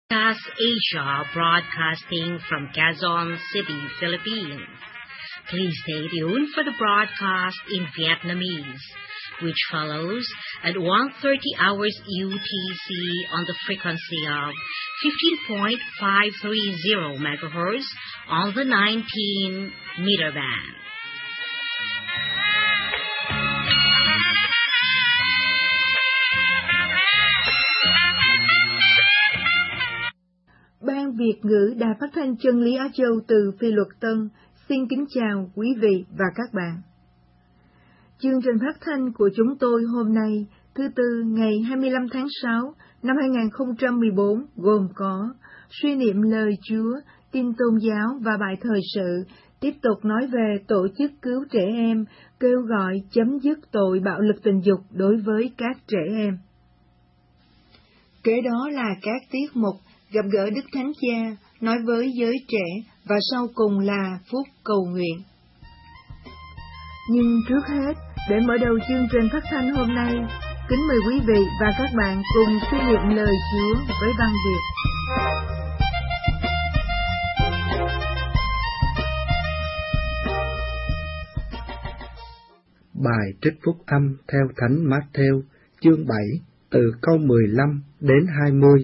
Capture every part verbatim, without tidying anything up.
Podcast Asia, broadcasting from Quezon City, Philippines. Please stay tuned for the broadcast in Vietnamese, which follows at one thirty hours U T C on the frequency of fifteen point five three zero megahertz on the nineteen meter band. Ban Việt ngữ Đài Phát thanh Chân lý Á Châu từ Phi Luật Tân xin kính chào quý vị và các bạn. Chương trình phát thanh của chúng tôi hôm nay, thứ Tư ngày hai mươi lăm tháng sáu năm hai nghìn không trăm mười bốn gồm có suy niệm lời Chúa, tin tôn giáo và bài thời sự, tiếp tục nói về tổ chức cứu trẻ em, kêu gọi chấm dứt tội bạo lực tình dục đối với các trẻ em. Kế đó là các tiết mục gặp gỡ Đức Thánh Cha, nói với giới trẻ và sau cùng là phút cầu nguyện. Nhưng trước hết, để mở đầu chương trình phát thanh hôm nay, kính mời quý vị và các bạn cùng suy niệm lời Chúa với văn Việt. Bài trích phúc âm theo Thánh Mát-thêu, chương bảy, từ câu mười lăm đến hai mươi.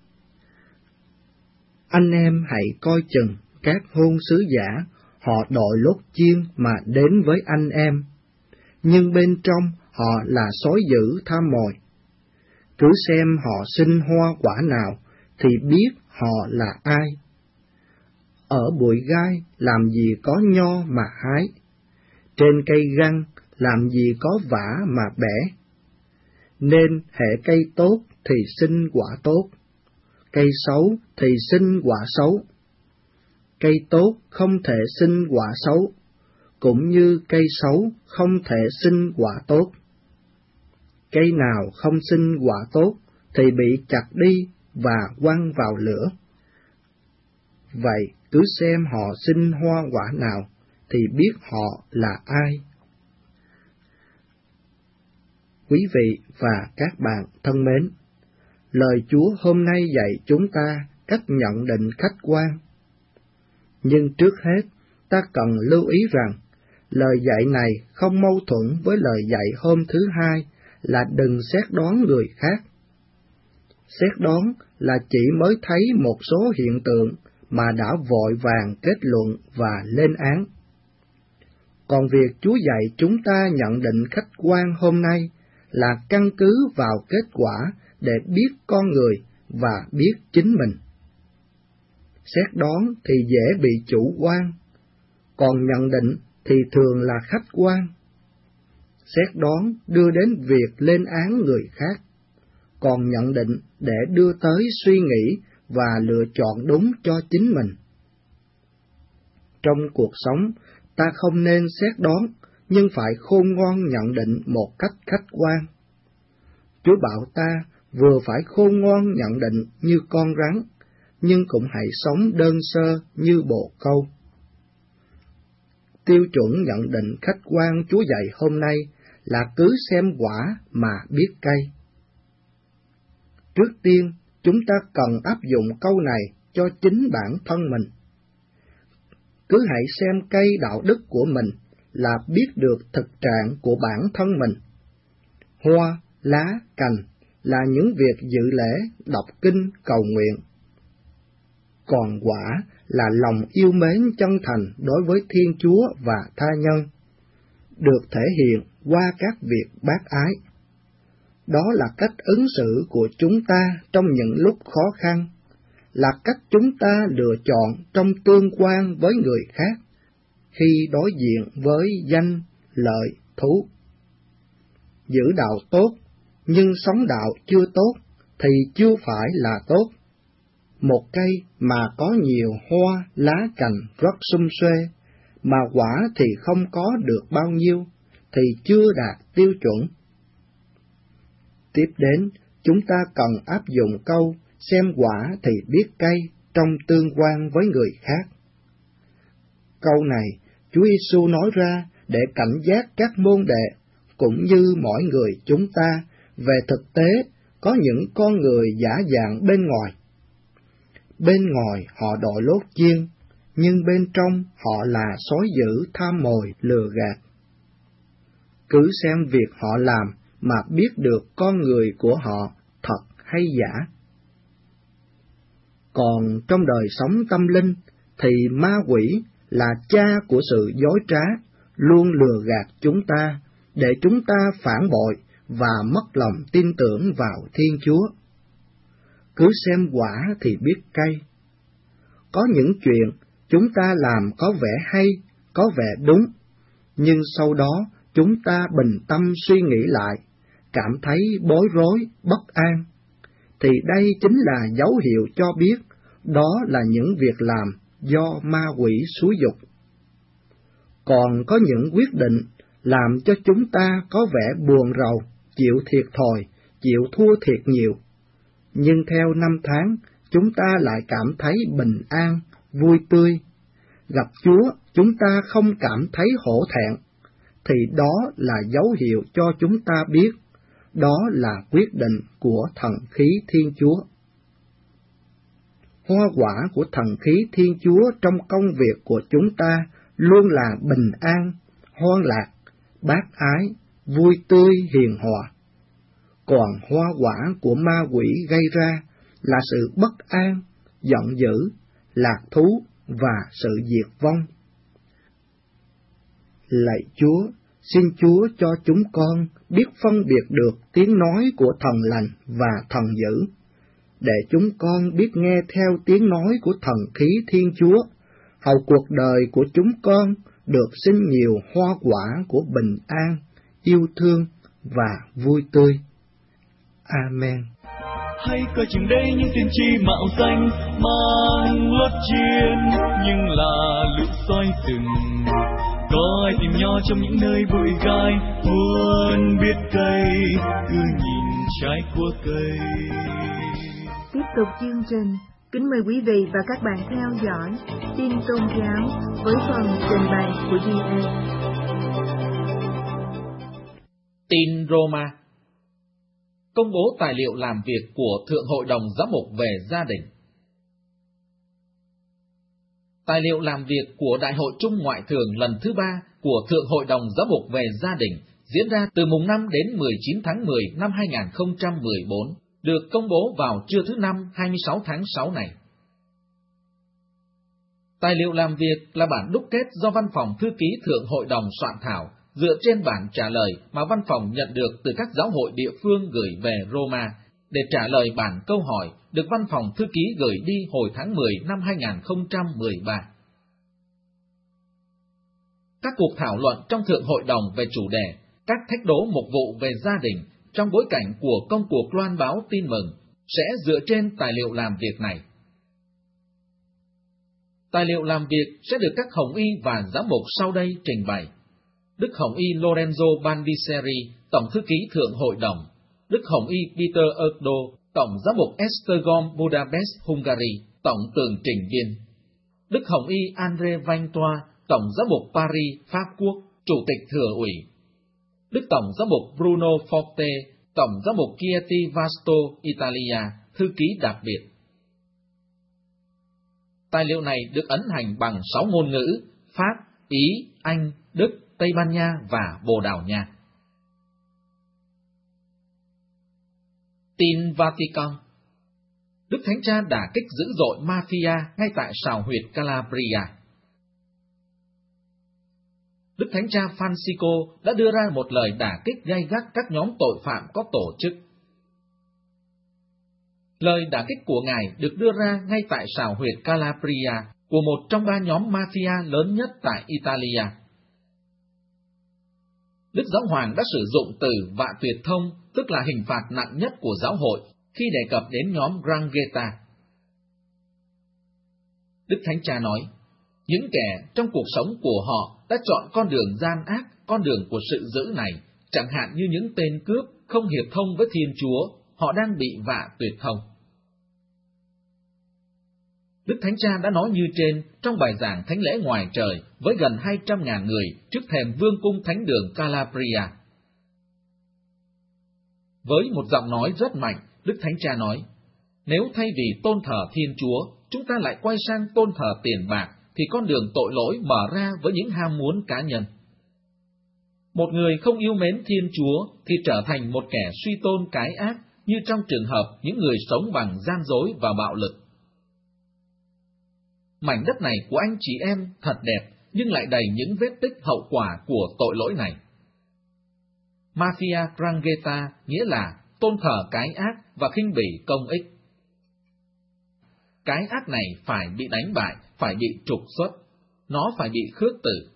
Anh em hãy coi chừng các hôn sứ giả, họ đội lốt chiên mà đến với anh em, nhưng bên trong họ là sói dữ tham mồi. Cứ xem họ sinh hoa quả nào, thì biết họ là ai. Ở bụi gai làm gì có nho mà hái, trên cây găng làm gì có vả mà bẻ. Nên hễ cây tốt thì sinh quả tốt, cây xấu thì sinh quả xấu. Cây tốt không thể sinh quả xấu, cũng như cây xấu không thể sinh quả tốt. Cây nào không sinh quả tốt thì bị chặt đi và quăng vào lửa. Vậy cứ xem họ sinh hoa quả nào thì biết họ là ai. Quý vị và các bạn thân mến, lời Chúa hôm nay dạy chúng ta cách nhận định khách quan. Nhưng trước hết, ta cần lưu ý rằng, lời dạy này không mâu thuẫn với lời dạy hôm thứ hai là đừng xét đoán người khác. Xét đoán là chỉ mới thấy một số hiện tượng mà đã vội vàng kết luận và lên án. Còn việc Chúa dạy chúng ta nhận định khách quan hôm nay là căn cứ vào kết quả để biết con người và biết chính mình. Xét đoán thì dễ bị chủ quan, còn nhận định thì thường là khách quan. Xét đoán đưa đến việc lên án người khác, còn nhận định để đưa tới suy nghĩ và lựa chọn đúng cho chính mình. Trong cuộc sống, ta không nên xét đoán, nhưng phải khôn ngoan nhận định một cách khách quan. Chúa bảo ta vừa phải khôn ngoan nhận định như con rắn, nhưng cũng hãy sống đơn sơ như bồ câu. Tiêu chuẩn nhận định khách quan Chúa dạy hôm nay là cứ xem quả mà biết cây. Trước tiên, chúng ta cần áp dụng câu này cho chính bản thân mình. Cứ hãy xem cây đạo đức của mình là biết được thực trạng của bản thân mình. Hoa, lá, cành là những việc dự lễ, đọc kinh, cầu nguyện. Còn quả là lòng yêu mến chân thành đối với Thiên Chúa và tha nhân, được thể hiện qua các việc bác ái. Đó là cách ứng xử của chúng ta trong những lúc khó khăn, là cách chúng ta lựa chọn trong tương quan với người khác, khi đối diện với danh, lợi, thú. Giữ đạo tốt, nhưng sống đạo chưa tốt, thì chưa phải là tốt. Một cây mà có nhiều hoa, lá, cành rất sum xuê, mà quả thì không có được bao nhiêu, thì chưa đạt tiêu chuẩn. Tiếp đến, chúng ta cần áp dụng câu xem quả thì biết cây trong tương quan với người khác. Câu này, Chúa Giêsu nói ra để cảnh giác các môn đệ, cũng như mỗi người chúng ta, về thực tế có những con người giả dạng bên ngoài. bên ngoài họ đội lốt chiên, nhưng bên trong họ là sói dữ tham mồi lừa gạt. Cứ xem việc họ làm mà biết được con người của họ thật hay giả. Còn trong đời sống tâm linh thì ma quỷ là cha của sự dối trá, luôn lừa gạt chúng ta để chúng ta phản bội và mất lòng tin tưởng vào Thiên Chúa. Cứ xem quả thì biết cay. Có những chuyện chúng ta làm có vẻ hay, có vẻ đúng, nhưng sau đó chúng ta bình tâm suy nghĩ lại, cảm thấy bối rối, bất an, thì đây chính là dấu hiệu cho biết đó là những việc làm do ma quỷ xúi giục. Còn có những quyết định làm cho chúng ta có vẻ buồn rầu, chịu thiệt thòi, chịu thua thiệt nhiều, nhưng theo năm tháng chúng ta lại cảm thấy bình an, vui tươi. Gặp Chúa chúng ta không cảm thấy hổ thẹn, thì đó là dấu hiệu cho chúng ta biết đó là quyết định của thần khí Thiên Chúa. Hoa quả của thần khí Thiên Chúa trong công việc của chúng ta luôn là bình an, hoan lạc, bác ái, vui tươi, hiền hòa. Còn hoa quả của ma quỷ gây ra là sự bất an, giận dữ, lạc thú và sự diệt vong. Lạy Chúa, xin Chúa cho chúng con biết phân biệt được tiếng nói của thần lành và thần dữ, để chúng con biết nghe theo tiếng nói của thần khí Thiên Chúa, hầu cuộc đời của chúng con được sinh nhiều hoa quả của bình an, yêu thương và vui tươi. Amen. Hãy coi chừng đây những tiên tri mạo danh mang lốt chiên, nhưng là lũ sói rừng. Có ai tìm nho trong những nơi bụi gai, muốn biết cây, cứ nhìn trái của cây. Tiếp tục chương trình, kính mời quý vị và các bạn theo dõi tin tôn giáo với phần trình bày của giê a. Tin Roma. Công bố tài liệu làm việc của Thượng Hội đồng Giám mục về gia đình. Tài liệu làm việc của Đại hội Trung Ngoại thường lần thứ ba của Thượng Hội đồng Giám mục về gia đình diễn ra từ mùng năm đến mười chín tháng mười năm hai nghìn không trăm mười bốn, được công bố vào trưa thứ Năm hai mươi sáu tháng sáu này. Tài liệu làm việc là bản đúc kết do Văn phòng Thư ký Thượng Hội đồng soạn thảo, dựa trên bản trả lời mà văn phòng nhận được từ các giáo hội địa phương gửi về Roma, để trả lời bản câu hỏi được văn phòng thư ký gửi đi hồi tháng mười năm hai nghìn không trăm mười ba. Các cuộc thảo luận trong Thượng Hội đồng về chủ đề các thách đố mục vụ về gia đình trong bối cảnh của công cuộc loan báo tin mừng sẽ dựa trên tài liệu làm việc này. Tài liệu làm việc sẽ được các hồng y và giám mục sau đây trình bày. Đức Hồng y Lorenzo Bandiseri, Tổng thư ký Thượng Hội đồng; Đức Hồng y Peter Erdo, Tổng giám mục Esztergom Budapest, Hungary, Tổng tường trình viên; Đức Hồng y Andre Vaintoa, Tổng giám mục Paris, Pháp Quốc, Chủ tịch Thừa ủy; Đức Tổng giám mục Bruno Forte, Tổng giám mục Chieti Vasto, Italia, thư ký đặc biệt. Tài liệu này được ấn hành bằng sáu ngôn ngữ: Pháp, Ý, Anh, Đức, Tây Ban Nha và Bồ Đào Nha. Tin Vatican. Đức Thánh Cha đả kích dữ dội mafia ngay tại sào huyệt Calabria. Đức Thánh Cha Francisco đã đưa ra một lời đả kích gay gắt các nhóm tội phạm có tổ chức. Lời đả kích của Ngài được đưa ra ngay tại sào huyệt Calabria của một trong ba nhóm mafia lớn nhất tại Italia. Đức Giáo Hoàng đã sử dụng từ vạ tuyệt thông, tức là hình phạt nặng nhất của giáo hội, khi đề cập đến nhóm Drangheta. Đức Thánh Cha nói, những kẻ trong cuộc sống của họ đã chọn con đường gian ác, con đường của sự dữ này, chẳng hạn như những tên cướp không hiệp thông với Thiên Chúa, họ đang bị vạ tuyệt thông. Đức Thánh Cha đã nói như trên trong bài giảng Thánh lễ ngoài trời với gần hai trăm nghìn người trước thềm vương cung thánh đường Calabria. Với một giọng nói rất mạnh, Đức Thánh Cha nói, Nếu thay vì tôn thờ Thiên Chúa, chúng ta lại quay sang tôn thờ tiền bạc, thì con đường tội lỗi mở ra với những ham muốn cá nhân. Một người không yêu mến Thiên Chúa thì trở thành một kẻ suy tôn cái ác, như trong trường hợp những người sống bằng gian dối và bạo lực. Mảnh đất này của anh chị em thật đẹp, nhưng lại đầy những vết tích hậu quả của tội lỗi này. Mafia Drangheta nghĩa là tôn thờ cái ác và khinh bỉ công ích. Cái ác này phải bị đánh bại, phải bị trục xuất, nó phải bị khước tử.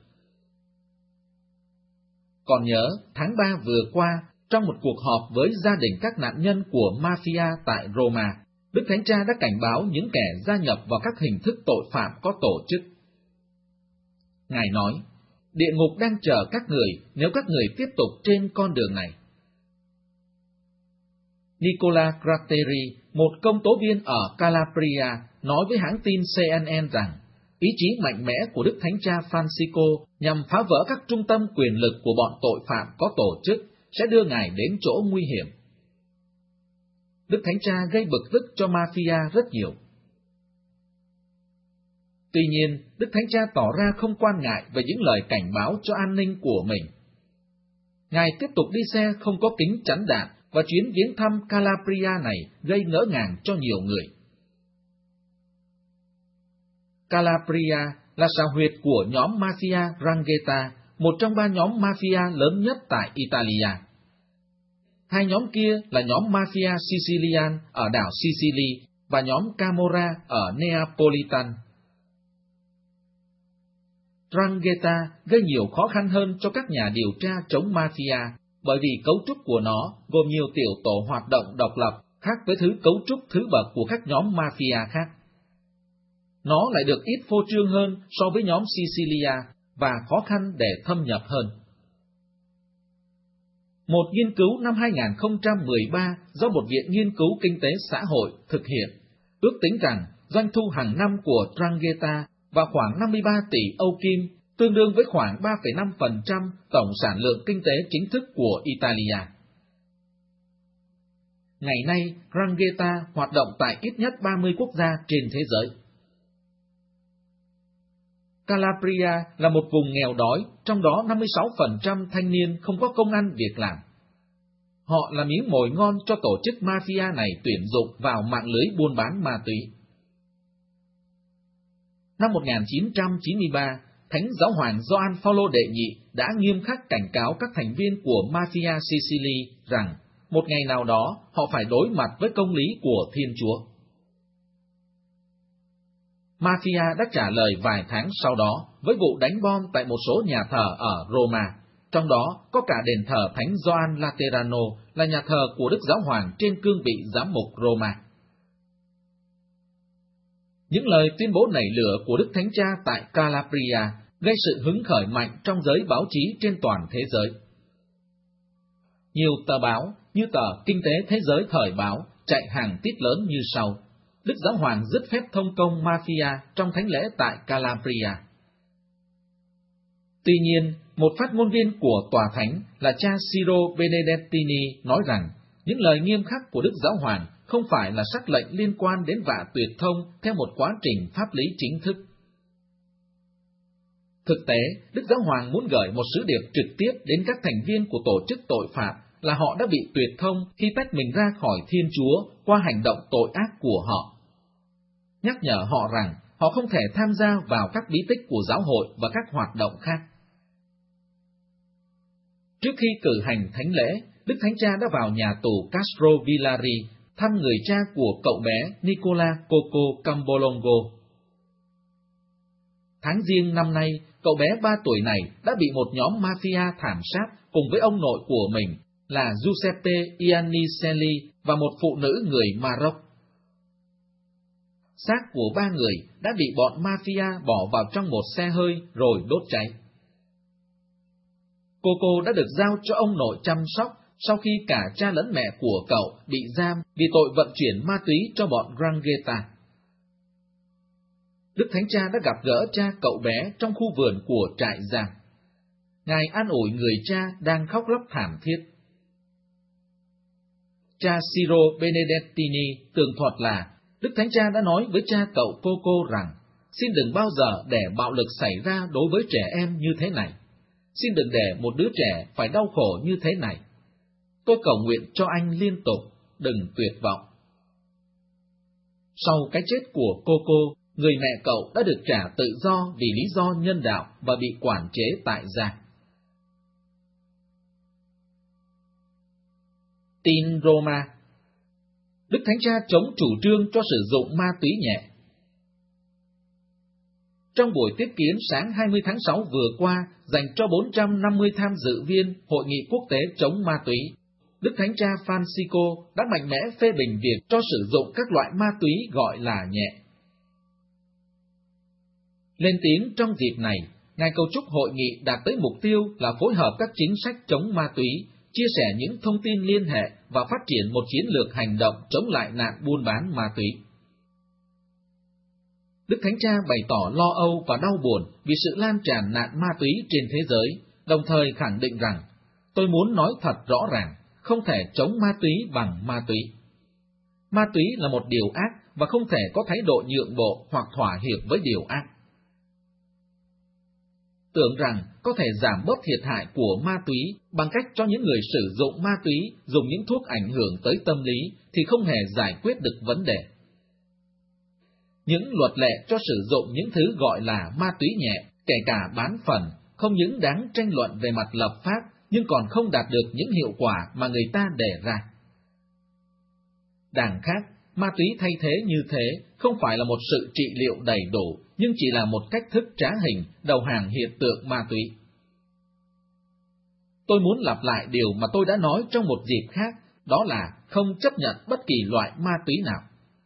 Còn nhớ, tháng ba vừa qua, trong một cuộc họp với gia đình các nạn nhân của Mafia tại Roma, Đức Thánh Cha đã cảnh báo những kẻ gia nhập vào các hình thức tội phạm có tổ chức. Ngài nói, địa ngục đang chờ các người nếu các người tiếp tục trên con đường này. Nicola Gratteri, một công tố viên ở Calabria, nói với hãng tin C N N rằng, ý chí mạnh mẽ của Đức Thánh Cha Francisco nhằm phá vỡ các trung tâm quyền lực của bọn tội phạm có tổ chức sẽ đưa Ngài đến chỗ nguy hiểm. Đức Thánh Cha gây bực tức cho Mafia rất nhiều. Tuy nhiên, Đức Thánh Cha tỏ ra không quan ngại về những lời cảnh báo cho an ninh của mình. Ngài tiếp tục đi xe không có kính chắn đạn, và chuyến viếng thăm Calabria này gây ngỡ ngàng cho nhiều người. Calabria là sao huyệt của nhóm Mafia Drangheta, một trong ba nhóm mafia lớn nhất tại Italia. Hai nhóm kia là nhóm Mafia Sicilian ở đảo Sicily và nhóm Camorra ở Neapolitan. Drangheta gây nhiều khó khăn hơn cho các nhà điều tra chống mafia, bởi vì cấu trúc của nó gồm nhiều tiểu tổ hoạt động độc lập, khác với thứ cấu trúc thứ bậc của các nhóm mafia khác. Nó lại được ít phô trương hơn so với nhóm Sicilia và khó khăn để thâm nhập hơn. Một nghiên cứu năm hai không một ba do một viện nghiên cứu kinh tế xã hội thực hiện, ước tính rằng doanh thu hàng năm của Drangheta vào khoảng năm mươi ba tỷ Âu Kim, tương đương với khoảng ba phẩy năm phần trăm tổng sản lượng kinh tế chính thức của Italia. Ngày nay, Drangheta hoạt động tại ít nhất ba mươi quốc gia trên thế giới. Calabria là một vùng nghèo đói, trong đó năm mươi sáu phần trăm thanh niên không có công ăn việc làm. Họ là miếng mồi ngon cho tổ chức mafia này tuyển dụng vào mạng lưới buôn bán ma túy. Năm một nghìn chín trăm chín mươi ba, Thánh Giáo hoàng Gioan Phaolô đệ nhị đã nghiêm khắc cảnh cáo các thành viên của Mafia Sicily rằng một ngày nào đó họ phải đối mặt với công lý của Thiên Chúa. Mafia đã trả lời vài tháng sau đó với vụ đánh bom tại một số nhà thờ ở Roma, trong đó có cả đền thờ Thánh Gioan Laterano là nhà thờ của Đức Giáo hoàng trên cương vị giám mục Roma. Những lời tuyên bố nảy lửa của Đức Thánh Cha tại Calabria gây sự hứng khởi mạnh trong giới báo chí trên toàn thế giới. Nhiều tờ báo như tờ Kinh tế Thế giới Thời báo chạy hàng tít lớn như sau: Đức Giáo hoàng dứt phép thông công mafia trong thánh lễ tại Calabria. Tuy nhiên, một phát ngôn viên của tòa thánh là cha Ciro Benedettini nói rằng những lời nghiêm khắc của Đức Giáo hoàng không phải là sắc lệnh liên quan đến vạ tuyệt thông theo một quá trình pháp lý chính thức. Thực tế, Đức Giáo hoàng muốn gửi một sứ điệp trực tiếp đến các thành viên của tổ chức tội phạm là họ đã bị tuyệt thông khi tách mình ra khỏi Thiên Chúa qua hành động tội ác của họ. Nhắc nhở họ rằng họ không thể tham gia vào các bí tích của giáo hội và các hoạt động khác. Trước khi cử hành thánh lễ, Đức Thánh Cha đã vào nhà tù Castro Villari thăm người cha của cậu bé Nicola Coco Cambolongo. Tháng Giêng năm nay, cậu bé ba tuổi này đã bị một nhóm mafia thảm sát cùng với ông nội của mình là Giuseppe Iannicelli và một phụ nữ người Maroc. Xác của ba người đã bị bọn mafia bỏ vào trong một xe hơi rồi đốt cháy. Coco đã được giao cho ông nội chăm sóc sau khi cả cha lẫn mẹ của cậu bị giam vì tội vận chuyển ma túy cho bọn Drangheta. Đức Thánh Cha đã gặp gỡ cha cậu bé trong khu vườn của trại giam. Ngài an ủi người cha đang khóc lóc thảm thiết. cha Ciro Benedettini tường thuật là Đức Thánh Cha đã nói với cha cậu Coco rằng xin đừng bao giờ để bạo lực xảy ra đối với trẻ em như thế này. Xin đừng để một đứa trẻ phải đau khổ như thế này. Tôi cầu nguyện cho anh liên tục, đừng tuyệt vọng. Sau cái chết của Coco, người mẹ cậu đã được trả tự do vì lý do nhân đạo và bị quản chế tại gia. Tin Roma. Đức Thánh Cha chống chủ trương cho sử dụng ma túy nhẹ. Trong buổi tiếp kiến sáng hai mươi tháng sáu vừa qua dành cho bốn trăm năm mươi tham dự viên Hội nghị quốc tế chống ma túy, Đức Thánh Cha Francisco đã mạnh mẽ phê bình việc cho sử dụng các loại ma túy gọi là nhẹ. Lên tiếng trong dịp này, Ngài cầu chúc hội nghị đạt tới mục tiêu là phối hợp các chính sách chống ma túy, chia sẻ những thông tin liên hệ và phát triển một chiến lược hành động chống lại nạn buôn bán ma túy. Đức Thánh Cha bày tỏ lo âu và đau buồn vì sự lan tràn nạn ma túy trên thế giới, đồng thời khẳng định rằng, tôi muốn nói thật rõ ràng, không thể chống ma túy bằng ma túy. Ma túy là một điều ác và không thể có thái độ nhượng bộ hoặc thỏa hiệp với điều ác. Tưởng rằng có thể giảm bớt thiệt hại của ma túy bằng cách cho những người sử dụng ma túy dùng những thuốc ảnh hưởng tới tâm lý thì không hề giải quyết được vấn đề. Những luật lệ cho sử dụng những thứ gọi là ma túy nhẹ, kể cả bán phần, không những đáng tranh luận về mặt lập pháp, nhưng còn không đạt được những hiệu quả mà người ta đề ra. Đằng khác, ma túy thay thế như thế không phải là một sự trị liệu đầy đủ, nhưng chỉ là một cách thức trá hình đầu hàng hiện tượng ma túy. Tôi muốn lặp lại điều mà tôi đã nói trong một dịp khác, đó là không chấp nhận bất kỳ loại ma túy nào.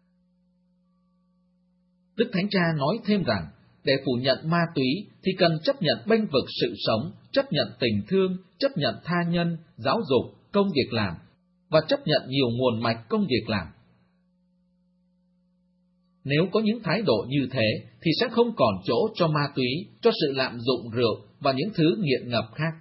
Đức Thánh Cha nói thêm rằng, để phủ nhận ma túy thì cần chấp nhận bênh vực sự sống, chấp nhận tình thương, chấp nhận tha nhân, giáo dục, công việc làm, và chấp nhận nhiều nguồn mạch công việc làm. Nếu có những thái độ như thế, thì sẽ không còn chỗ cho ma túy, cho sự lạm dụng rượu và những thứ nghiện ngập khác.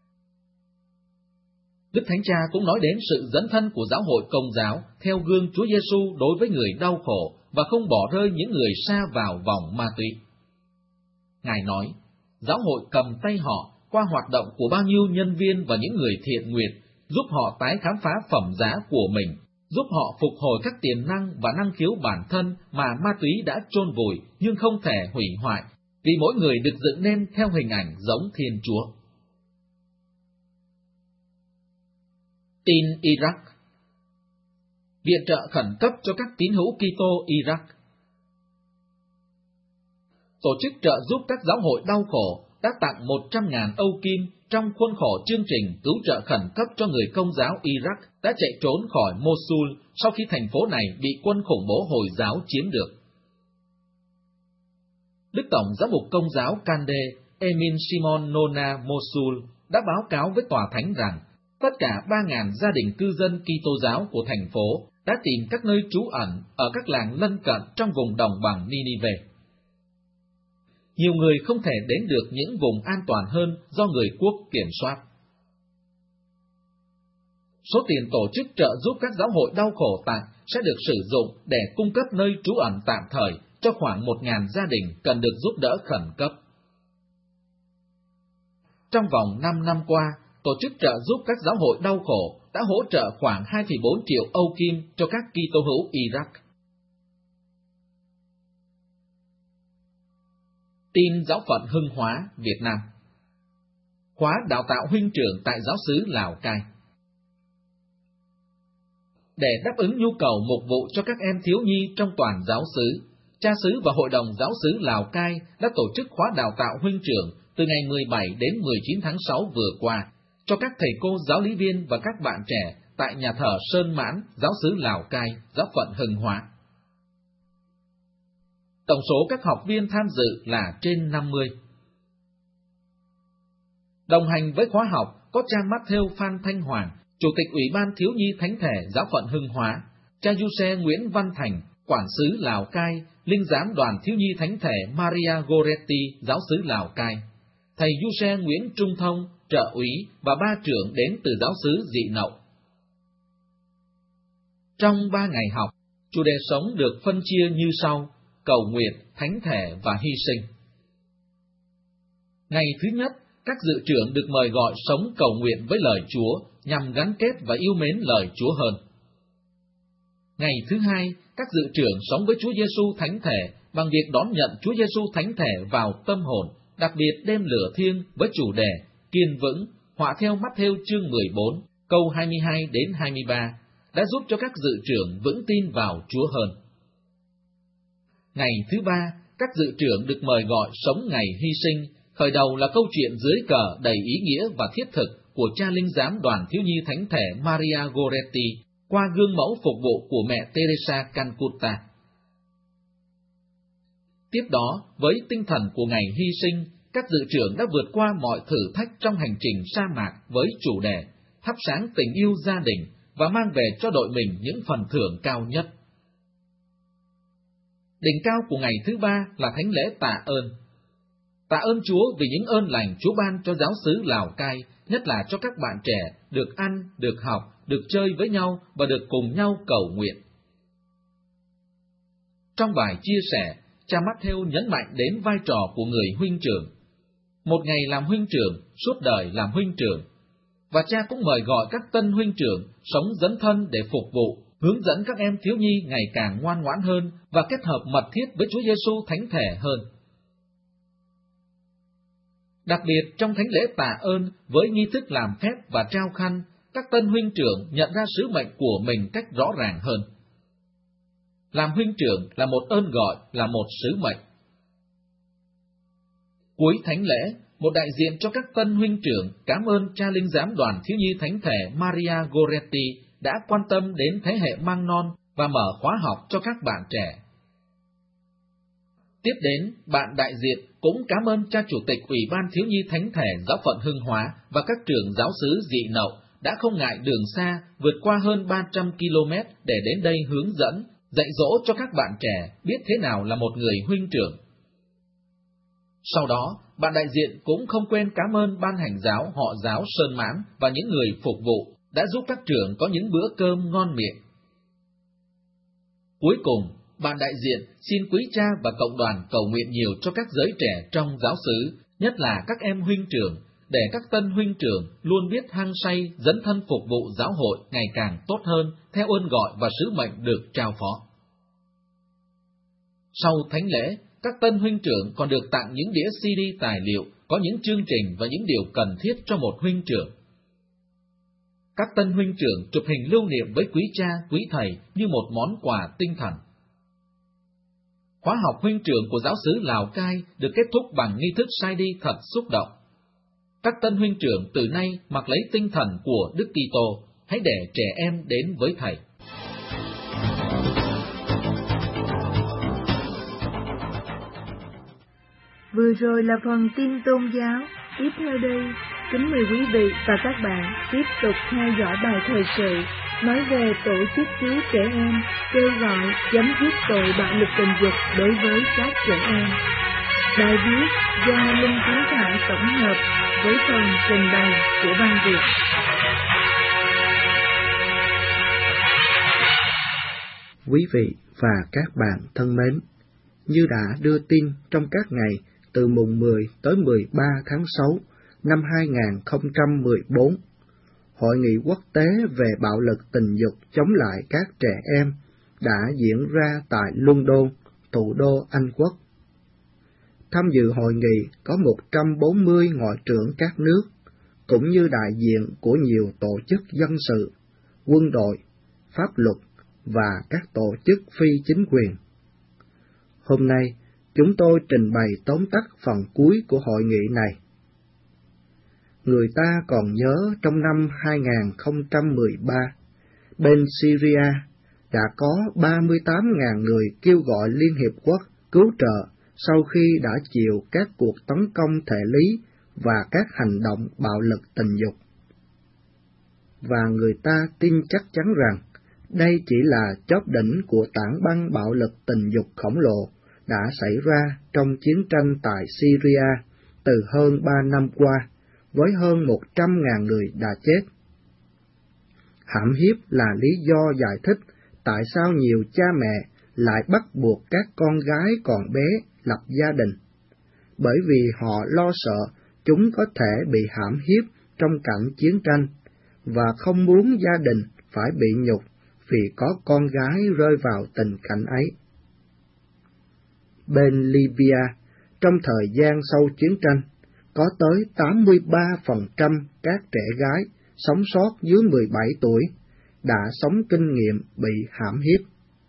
Đức Thánh Cha cũng nói đến sự dấn thân của giáo hội Công giáo theo gương Chúa Giêsu đối với người đau khổ và không bỏ rơi những người sa vào vòng ma túy. Ngài nói, giáo hội cầm tay họ qua hoạt động của bao nhiêu nhân viên và những người thiện nguyện, giúp họ tái khám phá phẩm giá của mình, giúp họ phục hồi các tiềm năng và năng khiếu bản thân mà ma túy đã chôn vùi nhưng không thể hủy hoại, vì mỗi người được dựng nên theo hình ảnh giống Thiên Chúa. Tin Iraq. Viện trợ khẩn cấp cho các tín hữu Kitô Iraq. Tổ chức trợ giúp các giáo hội đau khổ đã tặng một trăm nghìn Âu Kim trong khuôn khổ chương trình cứu trợ khẩn cấp cho người Công giáo Iraq đã chạy trốn khỏi Mosul sau khi thành phố này bị quân khủng bố Hồi giáo chiếm được. Đức Tổng Giám mục Công giáo Kande Emin Simon Nona Mosul đã báo cáo với tòa thánh rằng tất cả ba nghìn gia đình cư dân Kitô giáo của thành phố đã tìm các nơi trú ẩn ở các làng lân cận trong vùng đồng bằng Ninive. Nhiều người không thể đến được những vùng an toàn hơn do người quốc kiểm soát. Số tiền tổ chức trợ giúp các giáo hội đau khổ tặng sẽ được sử dụng để cung cấp nơi trú ẩn tạm thời cho khoảng một nghìn gia đình cần được giúp đỡ khẩn cấp. Trong vòng năm năm qua, tổ chức trợ giúp các giáo hội đau khổ đã hỗ trợ khoảng hai phẩy bốn triệu Âu Kim cho các Kitô hữu Iraq. Tin Giáo phận Hưng Hóa, Việt Nam. Khóa đào tạo huynh trưởng tại giáo xứ Lào Cai. Để đáp ứng nhu cầu mục vụ cho các em thiếu nhi trong toàn giáo xứ, cha xứ và hội đồng giáo xứ Lào Cai đã tổ chức khóa đào tạo huynh trưởng từ ngày mười bảy đến mười chín tháng sáu vừa qua cho các thầy cô giáo lý viên và các bạn trẻ tại nhà thờ Sơn Mãn, giáo xứ Lào Cai, giáo phận Hưng Hóa. Tổng số các học viên tham dự là trên năm mươi. Đồng hành với khóa học có cha Matthew Phan Thanh Hoàng, Chủ tịch Ủy ban Thiếu nhi Thánh thể Giáo phận Hưng Hóa, cha Giuse Nguyễn Văn Thành, Quản sứ Lào Cai, Linh giám đoàn Thiếu nhi Thánh thể Maria Goretti, Giáo xứ Lào Cai, thầy Giuse Nguyễn Trung Thông, trợ úy và ba trưởng đến từ giáo xứ Dị Nậu. Trong ba ngày học, chủ đề sống được phân chia như sau: cầu nguyện, thánh thể và hy sinh. Ngày thứ nhất, các dự trưởng được mời gọi sống cầu nguyện với lời Chúa nhằm gắn kết và yêu mến lời Chúa hơn. Ngày thứ hai, các dự trưởng sống với Chúa Giêsu thánh thể bằng việc đón nhận Chúa Giêsu thánh thể vào tâm hồn, đặc biệt đêm lửa thiêng với chủ đề kiên vững, họa theo Mát-thêu chương mười bốn, câu hai mươi hai đến hai mươi ba, đã giúp cho các dự trưởng vững tin vào Chúa hơn. Ngày thứ ba, các dự trưởng được mời gọi sống ngày hy sinh, khởi đầu là câu chuyện dưới cờ đầy ý nghĩa và thiết thực của cha linh giám đoàn thiếu nhi thánh thể Maria Goretti qua gương mẫu phục vụ của mẹ Teresa Calcutta. Tiếp đó, với tinh thần của ngày hy sinh, các dự trưởng đã vượt qua mọi thử thách trong hành trình sa mạc với chủ đề thắp sáng tình yêu gia đình và mang về cho đội mình những phần thưởng cao nhất. Đỉnh cao của ngày thứ ba là thánh lễ tạ ơn. Tạ ơn Chúa vì những ơn lành Chúa ban cho giáo xứ Lào Cai, nhất là cho các bạn trẻ được ăn, được học, được chơi với nhau và được cùng nhau cầu nguyện. Trong bài chia sẻ, cha Mát-thêu nhấn mạnh đến vai trò của người huynh trưởng. Một ngày làm huynh trưởng, suốt đời làm huynh trưởng. Và cha cũng mời gọi các tân huynh trưởng sống dấn thân để phục vụ, hướng dẫn các em thiếu nhi ngày càng ngoan ngoãn hơn và kết hợp mật thiết với Chúa Giêsu thánh thể hơn. Đặc biệt trong thánh lễ tạ ơn với nghi thức làm phép và trao khăn, các tân huynh trưởng nhận ra sứ mệnh của mình cách rõ ràng hơn. Làm huynh trưởng là một ơn gọi, là một sứ mệnh. Cuối thánh lễ, một đại diện cho các tân huynh trưởng cảm ơn cha linh giám đoàn thiếu nhi thánh thể Maria Goretti đã quan tâm đến thế hệ mang non và mở khóa học cho các bạn trẻ. Tiếp đến, bạn đại diện cũng cảm ơn cha chủ tịch Ủy ban thiếu nhi thánh thể giáo phận Hưng Hóa và các trưởng giáo xứ Dị Nậu đã không ngại đường xa vượt qua hơn ba trăm ki lô mét để đến đây hướng dẫn, dạy dỗ cho các bạn trẻ biết thế nào là một người huynh trưởng. Sau đó, bạn đại diện cũng không quên cảm ơn ban hành giáo họ giáo Sơn Mãn và những người phục vụ đã giúp các trưởng có những bữa cơm ngon miệng. Cuối cùng, bạn đại diện xin quý cha và cộng đoàn cầu nguyện nhiều cho các giới trẻ trong giáo xứ, nhất là các em huynh trưởng, để các tân huynh trưởng luôn biết hăng say dấn thân phục vụ giáo hội ngày càng tốt hơn theo ơn gọi và sứ mệnh được trao phó. Sau thánh lễ, các tân huynh trưởng còn được tặng những đĩa xê đê tài liệu có những chương trình và những điều cần thiết cho một huynh trưởng. Các tân huynh trưởng chụp hình lưu niệm với quý cha, quý thầy như một món quà tinh thần. Khóa học huynh trưởng của giáo xứ Lào Cai được kết thúc bằng nghi thức sai đi thật xúc động. Các tân huynh trưởng từ nay mặc lấy tinh thần của Đức Kitô, hãy để trẻ em đến với thầy. Vừa rồi là phần tin tôn giáo. Tiếp theo đây, kính mời quý vị và các bạn tiếp tục theo dõi bài thời sự nói về tổ chức cứu trẻ em, kêu gọi chấm dứt tội bạo lực tình dục đối với các trẻ em. Bài viết do Linh Khánh Thảo tổng hợp với phần trình bày của Văn Việt. Quý vị và các bạn thân mến, như đã đưa tin trong các ngày từ mùng mười tới mười ba tháng sáu năm hai nghìn không trăm mười bốn, Hội nghị quốc tế về bạo lực tình dục chống lại các trẻ em đã diễn ra tại London, thủ đô Anh Quốc. Tham dự hội nghị có một trăm bốn mươi ngoại trưởng các nước, cũng như đại diện của nhiều tổ chức dân sự, quân đội, pháp luật và các tổ chức phi chính quyền. Hôm nay, chúng tôi trình bày tóm tắt phần cuối của hội nghị này. Người ta còn nhớ trong năm hai nghìn không trăm mười ba, bên Syria đã có ba mươi tám nghìn người kêu gọi Liên Hiệp Quốc cứu trợ sau khi đã chịu các cuộc tấn công thể lý và các hành động bạo lực tình dục. Và người ta tin chắc chắn rằng đây chỉ là chóp đỉnh của tảng băng bạo lực tình dục khổng lồ đã xảy ra trong chiến tranh tại Syria từ hơn ba năm qua, với hơn một trăm nghìn người đã chết. Hãm hiếp là lý do giải thích tại sao nhiều cha mẹ lại bắt buộc các con gái còn bé lập gia đình? Bởi vì họ lo sợ chúng có thể bị hãm hiếp trong cảnh chiến tranh, và không muốn gia đình phải bị nhục vì có con gái rơi vào tình cảnh ấy. Bên Libya, trong thời gian sau chiến tranh, có tới tám mươi ba phần trăm các trẻ gái sống sót dưới mười bảy tuổi đã sống kinh nghiệm bị hãm hiếp.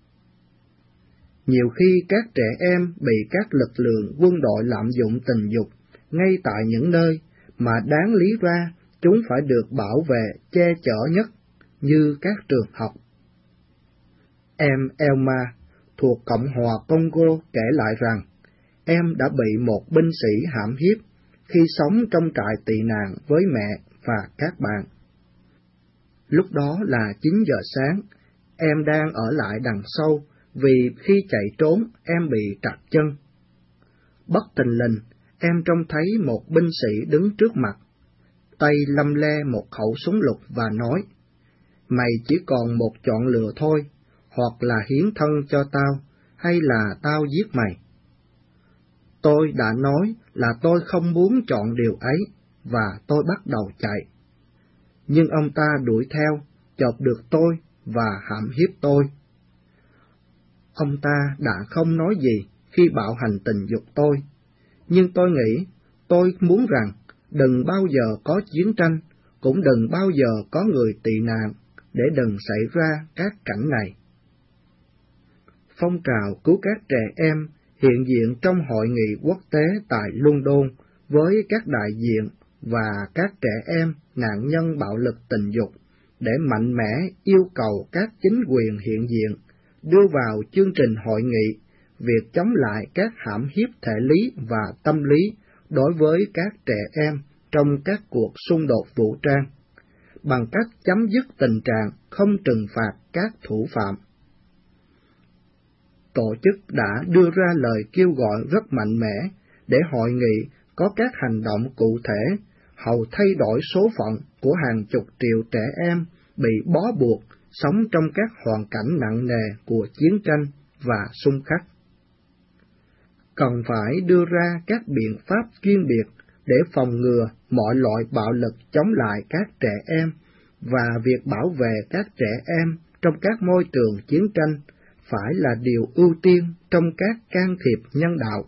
Nhiều khi các trẻ em bị các lực lượng quân đội lạm dụng tình dục ngay tại những nơi mà đáng lý ra chúng phải được bảo vệ che chở nhất, như các trường học. Em Elma thuộc Cộng hòa Congo kể lại rằng em đã bị một binh sĩ hãm hiếp khi sống trong trại tị nạn với mẹ và các bạn. Lúc đó là chín giờ sáng, em đang ở lại đằng sau vì khi chạy trốn em bị trật chân. Bất thình lình, em trông thấy một binh sĩ đứng trước mặt, tay lăm le một khẩu súng lục và nói, mày chỉ còn một chọn lựa thôi, hoặc là hiến thân cho tao, hay là tao giết mày. Tôi đã nói là tôi không muốn chọn điều ấy, và tôi bắt đầu chạy. Nhưng ông ta đuổi theo, chộp được tôi và hãm hiếp tôi. Ông ta đã không nói gì khi bạo hành tình dục tôi, nhưng tôi nghĩ, tôi muốn rằng đừng bao giờ có chiến tranh, cũng đừng bao giờ có người tị nạn, để đừng xảy ra các cảnh này. Phong trào cứu các trẻ em hiện diện trong hội nghị quốc tế tại London với các đại diện và các trẻ em nạn nhân bạo lực tình dục để mạnh mẽ yêu cầu các chính quyền hiện diện đưa vào chương trình hội nghị việc chống lại các hãm hiếp thể lý và tâm lý đối với các trẻ em trong các cuộc xung đột vũ trang, bằng cách chấm dứt tình trạng không trừng phạt các thủ phạm. Tổ chức đã đưa ra lời kêu gọi rất mạnh mẽ để hội nghị có các hành động cụ thể hầu thay đổi số phận của hàng chục triệu trẻ em bị bó buộc sống trong các hoàn cảnh nặng nề của chiến tranh và xung khắc. Cần phải đưa ra các biện pháp chuyên biệt để phòng ngừa mọi loại bạo lực chống lại các trẻ em, và việc bảo vệ các trẻ em trong các môi trường chiến tranh phải là điều ưu tiên trong các can thiệp nhân đạo.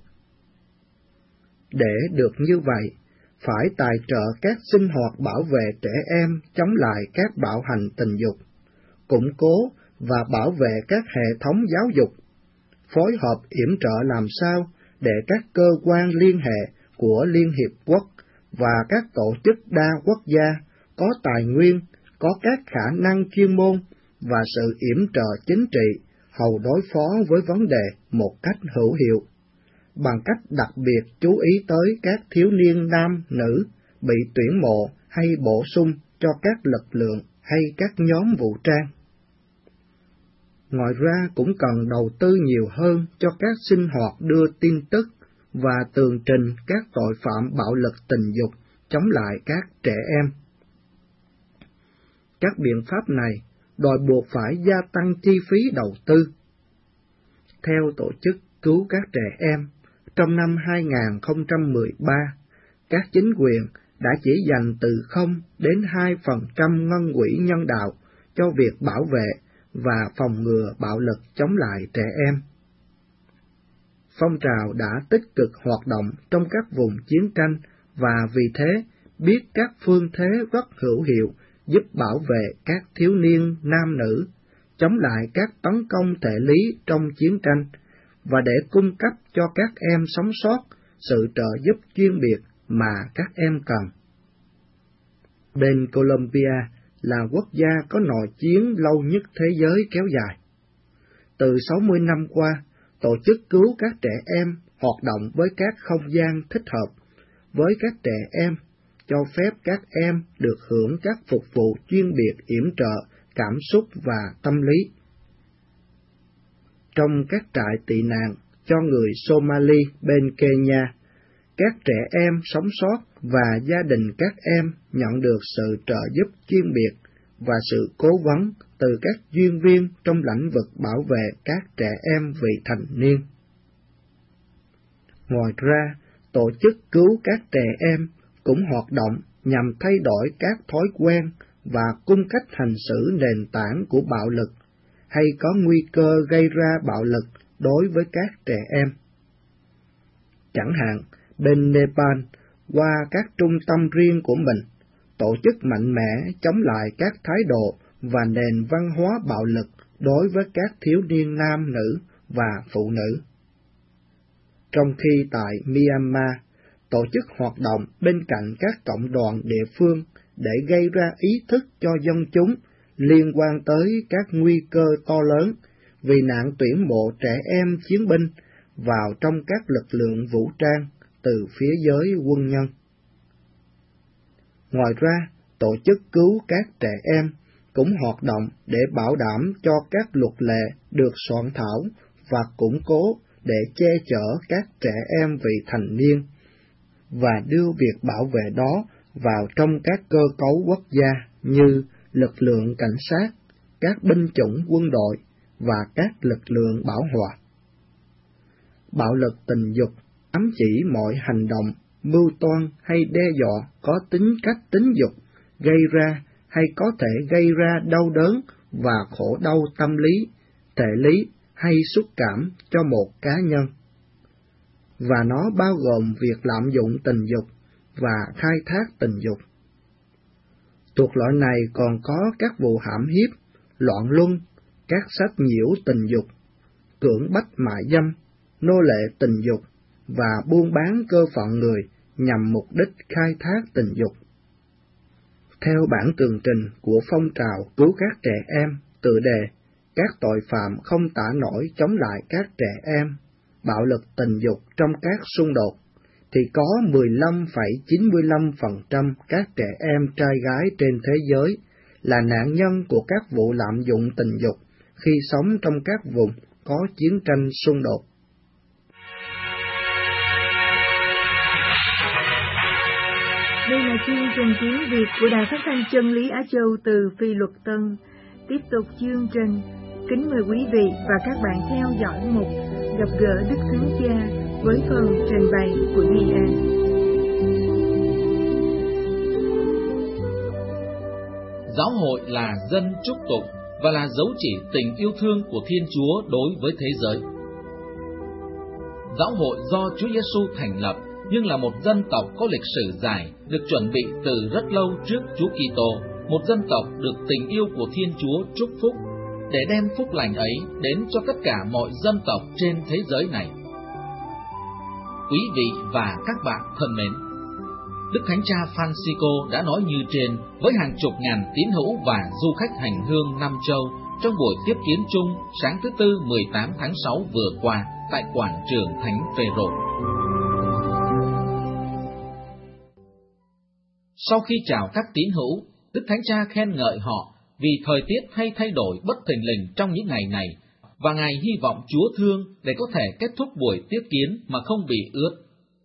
Để được như vậy, phải tài trợ các sinh hoạt bảo vệ trẻ em chống lại các bạo hành tình dục, củng cố và bảo vệ các hệ thống giáo dục, phối hợp yểm trợ làm sao để các cơ quan liên hệ của Liên Hiệp Quốc và các tổ chức đa quốc gia có tài nguyên, có các khả năng chuyên môn và sự yểm trợ chính trị hầu đối phó với vấn đề một cách hữu hiệu, bằng cách đặc biệt chú ý tới các thiếu niên nam, nữ bị tuyển mộ hay bổ sung cho các lực lượng hay các nhóm vũ trang. Ngoài ra cũng cần đầu tư nhiều hơn cho các sinh hoạt đưa tin tức và tường trình các tội phạm bạo lực tình dục chống lại các trẻ em. Các biện pháp này đòi buộc phải gia tăng chi phí đầu tư. Theo Tổ chức Cứu các trẻ em, trong năm hai nghìn không trăm mười ba, các chính quyền đã chỉ dành từ không đến hai phần trăm ngân quỹ nhân đạo cho việc bảo vệ và phòng ngừa bạo lực chống lại trẻ em. Phong trào đã tích cực hoạt động trong các vùng chiến tranh và vì thế biết các phương thế rất hữu hiệu giúp bảo vệ các thiếu niên nam nữ, chống lại các tấn công thể lý trong chiến tranh, và để cung cấp cho các em sống sót sự trợ giúp chuyên biệt mà các em cần. Bên Colombia là quốc gia có nội chiến lâu nhất thế giới kéo dài. Từ sáu mươi năm qua, tổ chức cứu các trẻ em hoạt động với các không gian thích hợp với các trẻ em, cho phép các em được hưởng các phục vụ chuyên biệt yểm trợ cảm xúc và tâm lý. Trong các trại tị nạn cho người Somali bên Kenya, các trẻ em sống sót và gia đình các em nhận được sự trợ giúp chuyên biệt và sự cố vấn từ các chuyên viên trong lĩnh vực bảo vệ các trẻ em vị thành niên. Ngoài ra, tổ chức cứu các trẻ em cũng hoạt động nhằm thay đổi các thói quen và cung cách hành xử nền tảng của bạo lực hay có nguy cơ gây ra bạo lực đối với các trẻ em. Chẳng hạn, bên Nepal, qua các trung tâm riêng của mình, tổ chức mạnh mẽ chống lại các thái độ và nền văn hóa bạo lực đối với các thiếu niên nam nữ và phụ nữ. Trong khi tại Myanmar, tổ chức hoạt động bên cạnh các cộng đoàn địa phương để gây ra ý thức cho dân chúng liên quan tới các nguy cơ to lớn vì nạn tuyển mộ trẻ em chiến binh vào trong các lực lượng vũ trang từ phía giới quân nhân. Ngoài ra, tổ chức cứu các trẻ em cũng hoạt động để bảo đảm cho các luật lệ được soạn thảo và củng cố để che chở các trẻ em vị thành niên và đưa việc bảo vệ đó vào trong các cơ cấu quốc gia như lực lượng cảnh sát, các binh chủng quân đội và các lực lượng bảo hòa. Bạo lực tình dục ám chỉ mọi hành động, mưu toan hay đe dọa có tính cách tính dục gây ra hay có thể gây ra đau đớn và khổ đau tâm lý, thể lý hay xúc cảm cho một cá nhân. Và nó bao gồm việc lạm dụng tình dục và khai thác tình dục. Thuộc loại này còn có các vụ hãm hiếp, loạn luân, các sách nhiễu tình dục, cưỡng bách mại dâm, nô lệ tình dục và buôn bán cơ phận người nhằm mục đích khai thác tình dục. Theo bản tường trình của phong trào cứu các trẻ em, tựa đề các tội phạm không tả nổi chống lại các trẻ em, bạo lực tình dục trong các xung đột, thì có mười lăm phẩy chín mươi lăm phần trăm các trẻ em trai gái trên thế giới là nạn nhân của các vụ lạm dụng tình dục khi sống trong các vùng có chiến tranh xung đột. Đây là chương trình tiếng Việt của Đài Phát thanh Chân lý Á Châu từ Phi Luật Tân. Tiếp tục chương trình, kính mời quý vị và các bạn theo dõi mục Gặp gỡ Đức Thánh Cha với phần trình bày của Duy An. Giáo hội là dân chúc tụng và là dấu chỉ tình yêu thương của Thiên Chúa đối với thế giới. Giáo hội do Chúa Giêsu thành lập nhưng là một dân tộc có lịch sử dài, được chuẩn bị từ rất lâu trước Chúa Kitô, một dân tộc được tình yêu của Thiên Chúa chúc phúc để đem phúc lành ấy đến cho tất cả mọi dân tộc trên thế giới này. Quý vị và các bạn thân mến, Đức Thánh Cha Francisco đã nói như trên với hàng chục ngàn tín hữu và du khách hành hương năm châu trong buổi tiếp kiến chung sáng thứ Tư mười tám tháng sáu vừa qua tại quảng trường Thánh Phêrô. Sau khi chào các tín hữu, Đức Thánh Cha khen ngợi họ vì thời tiết hay thay đổi bất thình lình trong những ngày này, và Ngài hy vọng Chúa thương để có thể kết thúc buổi tiếp kiến mà không bị ướt.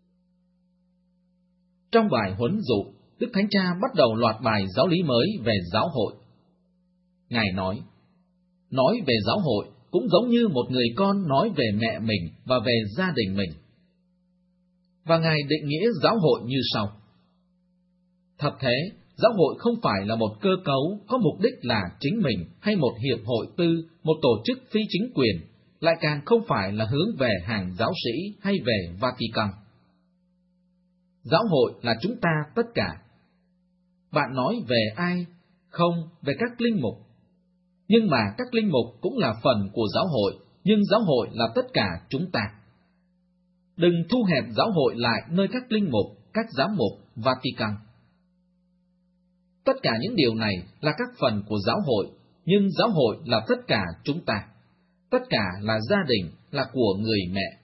Trong bài huấn dụ, Đức Thánh Cha bắt đầu loạt bài giáo lý mới về giáo hội. Ngài nói, nói về giáo hội cũng giống như một người con nói về mẹ mình và về gia đình mình. Và Ngài định nghĩa giáo hội như sau. Thật thế, giáo hội không phải là một cơ cấu có mục đích là chính mình hay một hiệp hội tư, một tổ chức phi chính quyền, lại càng không phải là hướng về hàng giáo sĩ hay về Vatican. Giáo hội là chúng ta tất cả. Bạn nói về ai? Không, về các linh mục. Nhưng mà các linh mục cũng là phần của giáo hội, nhưng giáo hội là tất cả chúng ta. Đừng thu hẹp giáo hội lại nơi các linh mục, các giám mục, Vatican. Tất cả những điều này là các phần của giáo hội, nhưng giáo hội là tất cả chúng ta. Tất cả là gia đình, là của người mẹ.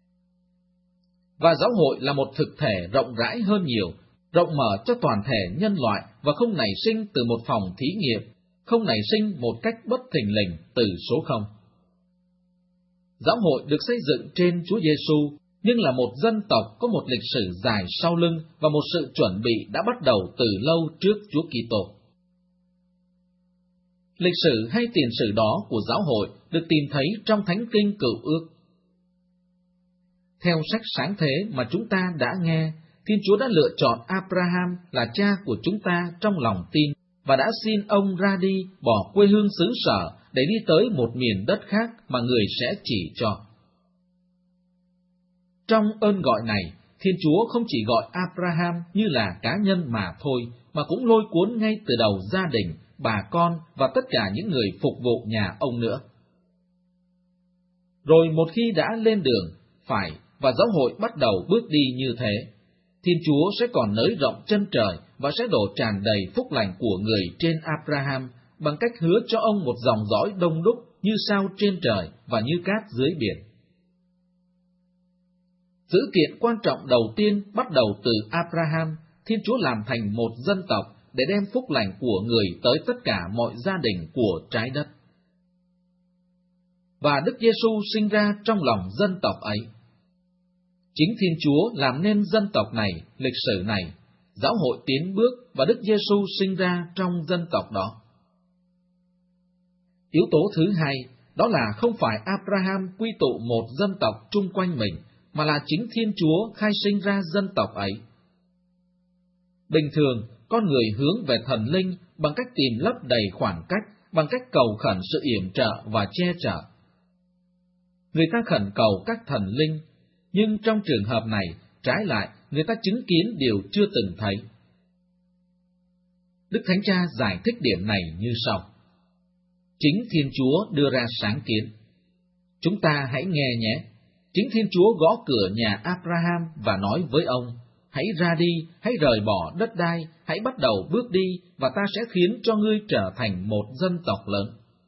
Và giáo hội là một thực thể rộng rãi hơn nhiều, rộng mở cho toàn thể nhân loại và không nảy sinh từ một phòng thí nghiệm, không nảy sinh một cách bất thình lình từ số không. Giáo hội được xây dựng trên Chúa Giêsu, nhưng là một dân tộc có một lịch sử dài sau lưng và một sự chuẩn bị đã bắt đầu từ lâu trước Chúa Kitô. Lịch sử hay tiền sử đó của giáo hội được tìm thấy trong Thánh Kinh Cựu Ước. Theo sách Sáng Thế mà chúng ta đã nghe, Thiên Chúa đã lựa chọn Abraham là cha của chúng ta trong lòng tin, và đã xin ông ra đi bỏ quê hương xứ sở để đi tới một miền đất khác mà người sẽ chỉ cho. Trong ơn gọi này, Thiên Chúa không chỉ gọi Abraham như là cá nhân mà thôi, mà cũng lôi cuốn ngay từ đầu gia đình, bà con và tất cả những người phục vụ nhà ông nữa. Rồi một khi đã lên đường, phải, và giáo hội bắt đầu bước đi như thế, Thiên Chúa sẽ còn nới rộng chân trời và sẽ đổ tràn đầy phúc lành của người trên Abraham bằng cách hứa cho ông một dòng dõi đông đúc như sao trên trời và như cát dưới biển. Dữ kiện quan trọng đầu tiên bắt đầu từ Abraham, Thiên Chúa làm thành một dân tộc để đem phúc lành của người tới tất cả mọi gia đình của trái đất. Và Đức Giêsu sinh ra trong lòng dân tộc ấy. Chính Thiên Chúa làm nên dân tộc này, lịch sử này, giáo hội tiến bước và Đức Giêsu sinh ra trong dân tộc đó. Yếu tố thứ hai, đó là không phải Abraham quy tụ một dân tộc chung quanh mình, mà là chính Thiên Chúa khai sinh ra dân tộc ấy. Bình thường, con người hướng về thần linh bằng cách tìm lấp đầy khoảng cách, bằng cách cầu khẩn sự yểm trợ và che chở. Người ta khẩn cầu các thần linh, nhưng trong trường hợp này, trái lại, người ta chứng kiến điều chưa từng thấy. Đức Thánh Cha giải thích điểm này như sau. Chính Thiên Chúa đưa ra sáng kiến. Chúng ta hãy nghe nhé. Chính Thiên Chúa gõ cửa nhà Abraham và nói với ông, hãy ra đi, hãy rời bỏ đất đai, hãy bắt đầu bước đi, và ta sẽ khiến cho ngươi trở thành một dân tộc lớn.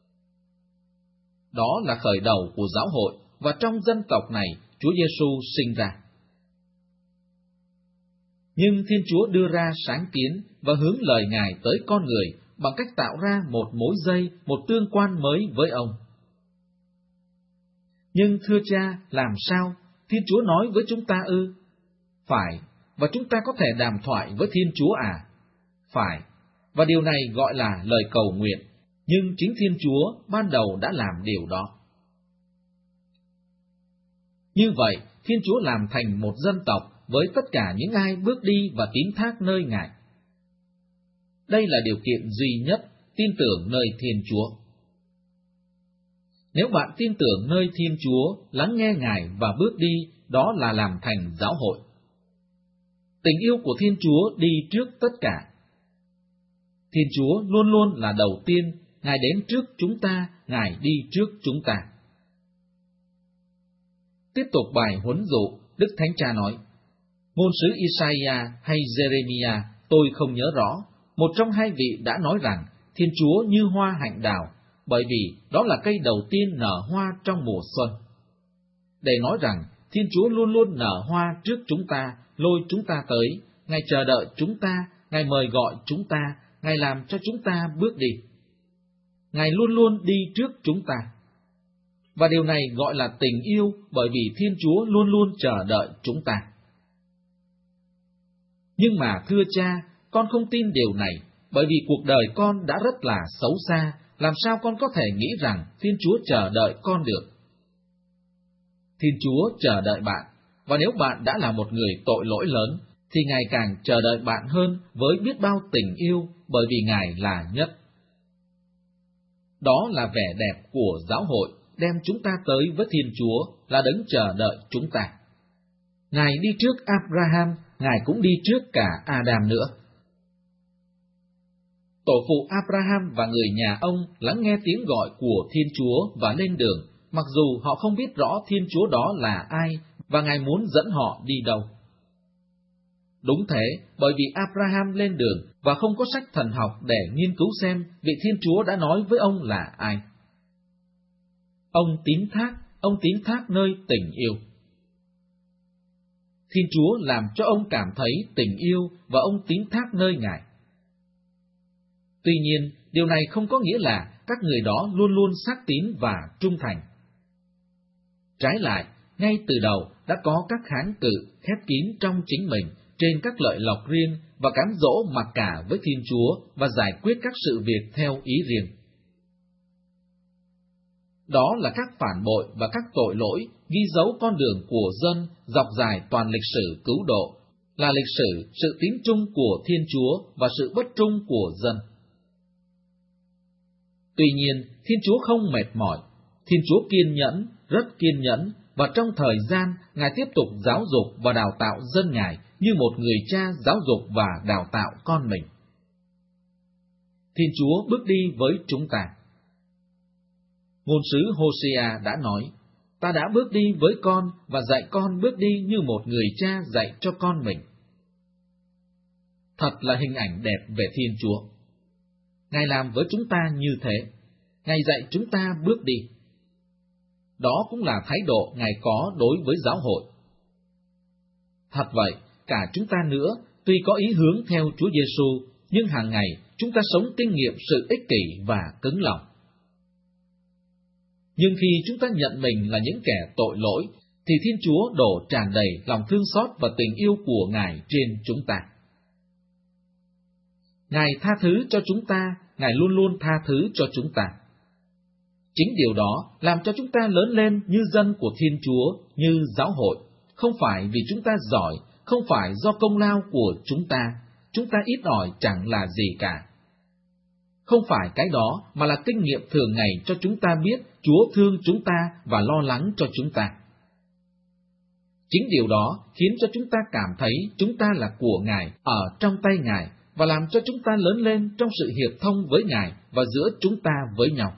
Đó là khởi đầu của giáo hội, và trong dân tộc này, Chúa Giêsu sinh ra. Nhưng Thiên Chúa đưa ra sáng kiến và hướng lời Ngài tới con người bằng cách tạo ra một mối dây, một tương quan mới với ông. Nhưng thưa Cha, làm sao? Thiên Chúa nói với chúng ta ư? Phải, và chúng ta có thể đàm thoại với Thiên Chúa à? Phải, và điều này gọi là lời cầu nguyện, nhưng chính Thiên Chúa ban đầu đã làm điều đó. Như vậy, Thiên Chúa làm thành một dân tộc với tất cả những ai bước đi và tín thác nơi Ngài. Đây là điều kiện duy nhất, tin tưởng nơi Thiên Chúa. Nếu bạn tin tưởng nơi Thiên Chúa, lắng nghe Ngài và bước đi, đó là làm thành giáo hội. Tình yêu của Thiên Chúa đi trước tất cả. Thiên Chúa luôn luôn là đầu tiên, Ngài đến trước chúng ta, Ngài đi trước chúng ta. Tiếp tục bài huấn dụ, Đức Thánh Cha nói, ngôn sứ Isaiah hay Jeremiah, tôi không nhớ rõ, một trong hai vị đã nói rằng Thiên Chúa như hoa hạnh đào, bởi vì đó là cây đầu tiên nở hoa trong mùa xuân. Để nói rằng Thiên Chúa luôn luôn nở hoa trước chúng ta, lôi chúng ta tới, Ngài chờ đợi chúng ta, Ngài mời gọi chúng ta, Ngài làm cho chúng ta bước đi. Ngài luôn luôn đi trước chúng ta. Và điều này gọi là tình yêu, bởi vì Thiên Chúa luôn luôn chờ đợi chúng ta. Nhưng mà thưa Cha, con không tin điều này, bởi vì cuộc đời con đã rất là xấu xa, làm sao con có thể nghĩ rằng Thiên Chúa chờ đợi con được? Thiên Chúa chờ đợi bạn, và nếu bạn đã là một người tội lỗi lớn, thì Ngài càng chờ đợi bạn hơn với biết bao tình yêu, bởi vì Ngài là nhất. Đó là vẻ đẹp của giáo hội, đem chúng ta tới với Thiên Chúa, là đấng chờ đợi chúng ta. Ngài đi trước Abraham, Ngài cũng đi trước cả Adam nữa. Tổ phụ Abraham và người nhà ông lắng nghe tiếng gọi của Thiên Chúa và lên đường, mặc dù họ không biết rõ Thiên Chúa đó là ai và Ngài muốn dẫn họ đi đâu. Đúng thế, bởi vì Abraham lên đường và không có sách thần học để nghiên cứu xem vị Thiên Chúa đã nói với ông là ai. Ông tín thác, ông tín thác nơi tình yêu. Thiên Chúa làm cho ông cảm thấy tình yêu và ông tín thác nơi Ngài. Tuy nhiên, điều này không có nghĩa là các người đó luôn luôn xác tín và trung thành. Trái lại, ngay từ đầu đã có các kháng cự khép kín trong chính mình trên các lợi lộc riêng và cám dỗ mặc cả với Thiên Chúa và giải quyết các sự việc theo ý riêng. Đó là các phản bội và các tội lỗi ghi dấu con đường của dân dọc dài toàn lịch sử cứu độ, là lịch sử sự tín trung của Thiên Chúa và sự bất trung của dân. Tuy nhiên, Thiên Chúa không mệt mỏi, Thiên Chúa kiên nhẫn, rất kiên nhẫn, và trong thời gian, Ngài tiếp tục giáo dục và đào tạo dân Ngài như một người cha giáo dục và đào tạo con mình. Thiên Chúa bước đi với chúng ta. Ngôn sứ Hosea đã nói, ta đã bước đi với con và dạy con bước đi như một người cha dạy cho con mình. Thật là hình ảnh đẹp về Thiên Chúa. Ngài làm với chúng ta như thế, Ngài dạy chúng ta bước đi. Đó cũng là thái độ Ngài có đối với giáo hội. Thật vậy, cả chúng ta nữa, tuy có ý hướng theo Chúa Giêsu, nhưng hàng ngày chúng ta sống kinh nghiệm sự ích kỷ và cứng lòng. Nhưng khi chúng ta nhận mình là những kẻ tội lỗi, thì Thiên Chúa đổ tràn đầy lòng thương xót và tình yêu của Ngài trên chúng ta. Ngài tha thứ cho chúng ta, Ngài luôn luôn tha thứ cho chúng ta. Chính điều đó làm cho chúng ta lớn lên như dân của Thiên Chúa, như giáo hội, không phải vì chúng ta giỏi, không phải do công lao của chúng ta, chúng ta ít ỏi chẳng là gì cả. Không phải cái đó, mà là kinh nghiệm thường ngày cho chúng ta biết Chúa thương chúng ta và lo lắng cho chúng ta. Chính điều đó khiến cho chúng ta cảm thấy chúng ta là của Ngài, ở trong tay Ngài, và làm cho chúng ta lớn lên trong sự hiệp thông với Ngài và giữa chúng ta với nhau.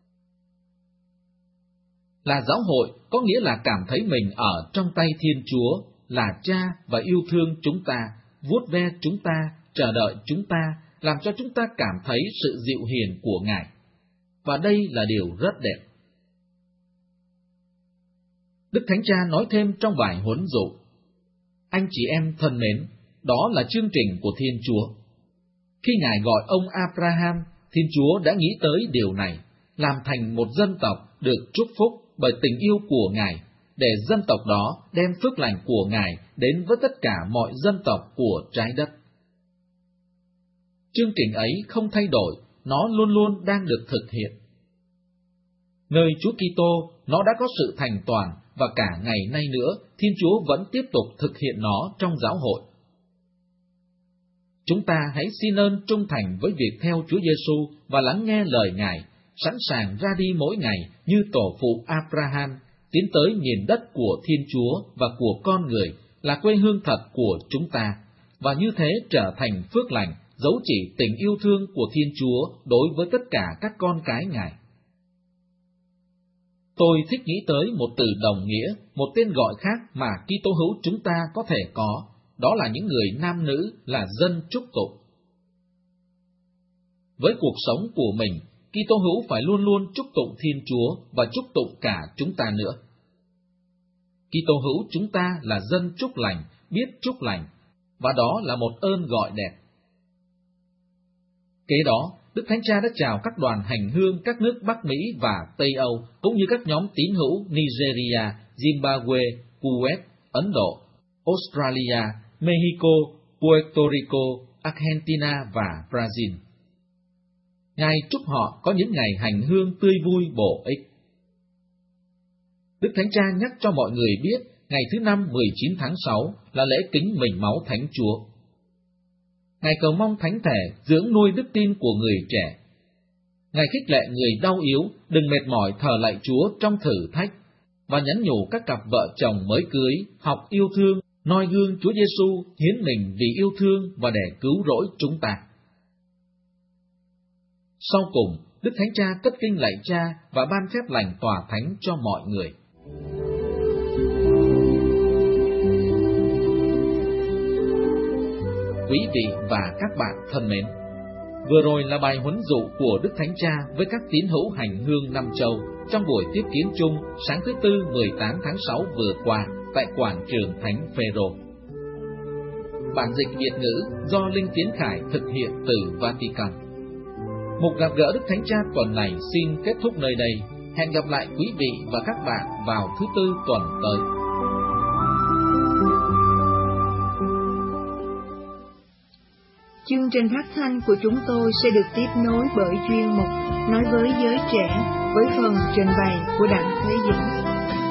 Là giáo hội có nghĩa là cảm thấy mình ở trong tay Thiên Chúa, là cha và yêu thương chúng ta, vuốt ve chúng ta, chờ đợi chúng ta, làm cho chúng ta cảm thấy sự dịu hiền của Ngài. Và đây là điều rất đẹp. Đức Thánh Cha nói thêm trong bài huấn dụ, anh chị em thân mến, đó là chương trình của Thiên Chúa. Khi Ngài gọi ông Abraham, Thiên Chúa đã nghĩ tới điều này, làm thành một dân tộc được chúc phúc bởi tình yêu của Ngài, để dân tộc đó đem phước lành của Ngài đến với tất cả mọi dân tộc của trái đất. Chương trình ấy không thay đổi, nó luôn luôn đang được thực hiện. Nơi Chúa Kitô, nó đã có sự thành toàn, và cả ngày nay nữa, Thiên Chúa vẫn tiếp tục thực hiện nó trong giáo hội. Chúng ta hãy xin ơn trung thành với việc theo Chúa Giêsu và lắng nghe lời Ngài, sẵn sàng ra đi mỗi ngày như tổ phụ Abraham, tiến tới miền đất của Thiên Chúa và của con người, là quê hương thật của chúng ta, và như thế trở thành phước lành, dấu chỉ tình yêu thương của Thiên Chúa đối với tất cả các con cái Ngài. Tôi thích nghĩ tới một từ đồng nghĩa, một tên gọi khác mà Kitô hữu chúng ta có thể có, đó là những người nam nữ là dân chúc tụng. Với cuộc sống của mình, Kitô hữu phải luôn luôn chúc tụng Thiên Chúa và chúc tụng cả chúng ta nữa. Kitô hữu chúng ta là dân chúc lành, biết chúc lành, và đó là một ơn gọi đẹp. Kế đó, Đức Thánh Cha đã chào các đoàn hành hương các nước Bắc Mỹ và Tây Âu, cũng như các nhóm tín hữu Nigeria, Zimbabwe, Kuwait, Ấn Độ, Australia, Mexico, Puerto Rico, Argentina và Brazil. Ngài chúc họ có những ngày hành hương tươi vui bổ ích. Đức Thánh Cha nhắc cho mọi người biết ngày thứ năm mười chín tháng sáu là lễ kính mình máu Thánh Chúa. Ngài cầu mong Thánh Thể dưỡng nuôi đức tin của người trẻ. Ngài khích lệ người đau yếu đừng mệt mỏi thờ lạy Chúa trong thử thách, và nhắn nhủ các cặp vợ chồng mới cưới học yêu thương, noi gương Chúa Giêsu hiến mình vì yêu thương và để cứu rỗi chúng ta. Sau cùng, Đức Thánh Cha cất kinh lạy Cha và ban phép lành tòa thánh cho mọi người. Quý vị và các bạn thân mến, vừa rồi là bài huấn dụ của Đức Thánh Cha với các tín hữu hành hương năm châu trong buổi tiếp kiến chung sáng thứ Tư mười tám tháng sáu vừa qua tại quảng trường Thánh Phêrô. Bản dịch Việt ngữ do Linh Tiến Khải thực hiện từ Vatican. Mục gặp gỡ Đức Thánh Cha tuần này xin kết thúc nơi đây. Hẹn gặp lại quý vị và các bạn vào thứ Tư tuần tới. Chương trình phát thanh của chúng tôi sẽ được tiếp nối bởi chuyên mục Nói với giới trẻ với phần trình bày của Đặng Thế Dũng.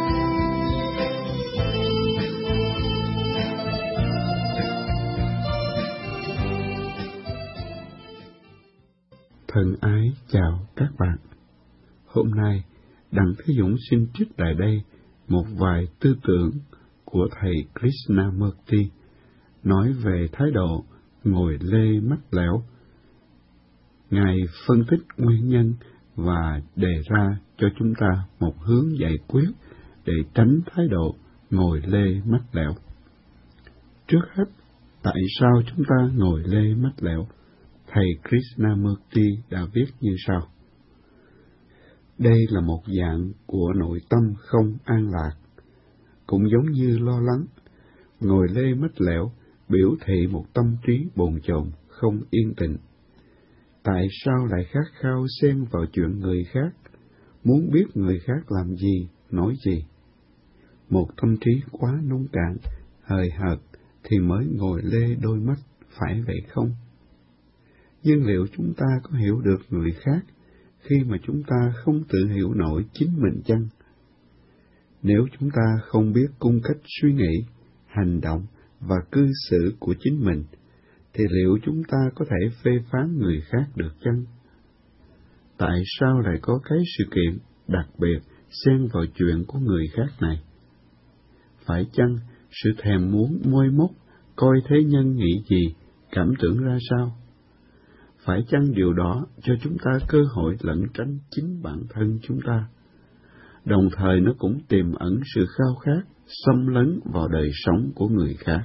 Thân ái chào các bạn. Hôm nay, Đặng Thế Dũng xin trích lại đây một vài tư tưởng của thầy Krishnamurti nói về thái độ ngồi lê mắt lẽo. Ngài phân tích nguyên nhân và đề ra cho chúng ta một hướng giải quyết để tránh thái độ ngồi lê mắt lẽo. Trước hết, tại sao chúng ta ngồi lê mắt lẽo? Thầy Krishnamurti đã viết như sau. Đây là một dạng của nội tâm không an lạc, cũng giống như lo lắng. Ngồi lê mắt lẽo biểu thị một tâm trí bồn chồn, không yên tĩnh. Tại sao lại khát khao xen vào chuyện người khác, muốn biết người khác làm gì, nói gì? Một tâm trí quá nông cạn, hời hợt thì mới ngồi lê đôi mắt, phải vậy không? Nhưng liệu chúng ta có hiểu được người khác khi mà chúng ta không tự hiểu nổi chính mình chăng? Nếu chúng ta không biết cung cách suy nghĩ, hành động và cư xử của chính mình, thì liệu chúng ta có thể phê phán người khác được chăng? Tại sao lại có cái sự kiện đặc biệt xen vào chuyện của người khác này? Phải chăng sự thèm muốn môi móc, coi thế nhân nghĩ gì, cảm tưởng ra sao? Phải chăng điều đó cho chúng ta cơ hội lẩn tránh chính bản thân chúng ta? Đồng thời nó cũng tiềm ẩn sự khao khát, xâm lấn vào đời sống của người khác.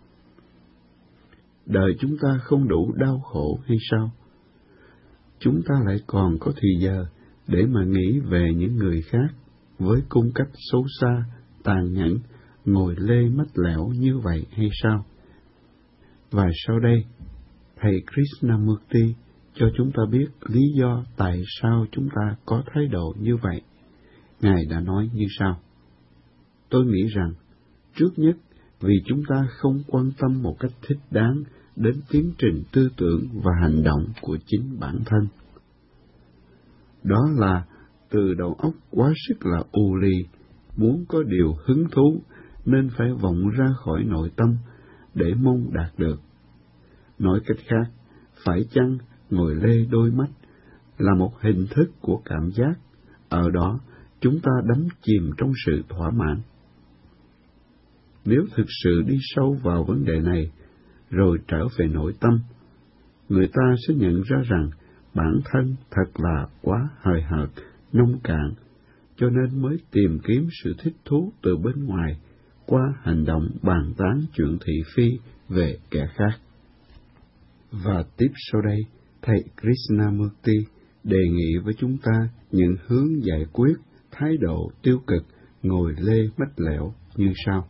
Đời chúng ta không đủ đau khổ hay sao? Chúng ta lại còn có thì giờ để mà nghĩ về những người khác với cung cách xấu xa, tàn nhẫn, ngồi lê mắt lẽo như vậy hay sao? Và sau đây, thầy Krishnamurti cho chúng ta biết lý do tại sao chúng ta có thái độ như vậy. Ngài đã nói như sau. Tôi nghĩ rằng, trước nhất, vì chúng ta không quan tâm một cách thích đáng đến tiến trình tư tưởng và hành động của chính bản thân. Đó là từ đầu óc quá sức là u lì, muốn có điều hứng thú nên phải vọng ra khỏi nội tâm để mong đạt được. Nói cách khác, phải chăng ngồi lê đôi mắt là một hình thức của cảm giác, ở đó chúng ta đắm chìm trong sự thỏa mãn. Nếu thực sự đi sâu vào vấn đề này, rồi trở về nội tâm, người ta sẽ nhận ra rằng bản thân thật là quá hời hợt, nông cạn, cho nên mới tìm kiếm sự thích thú từ bên ngoài qua hành động bàn tán chuyện thị phi về kẻ khác. Và tiếp sau đây, thầy Krishnamurti đề nghị với chúng ta những hướng giải quyết thái độ tiêu cực ngồi lê mắt lẽo như sau.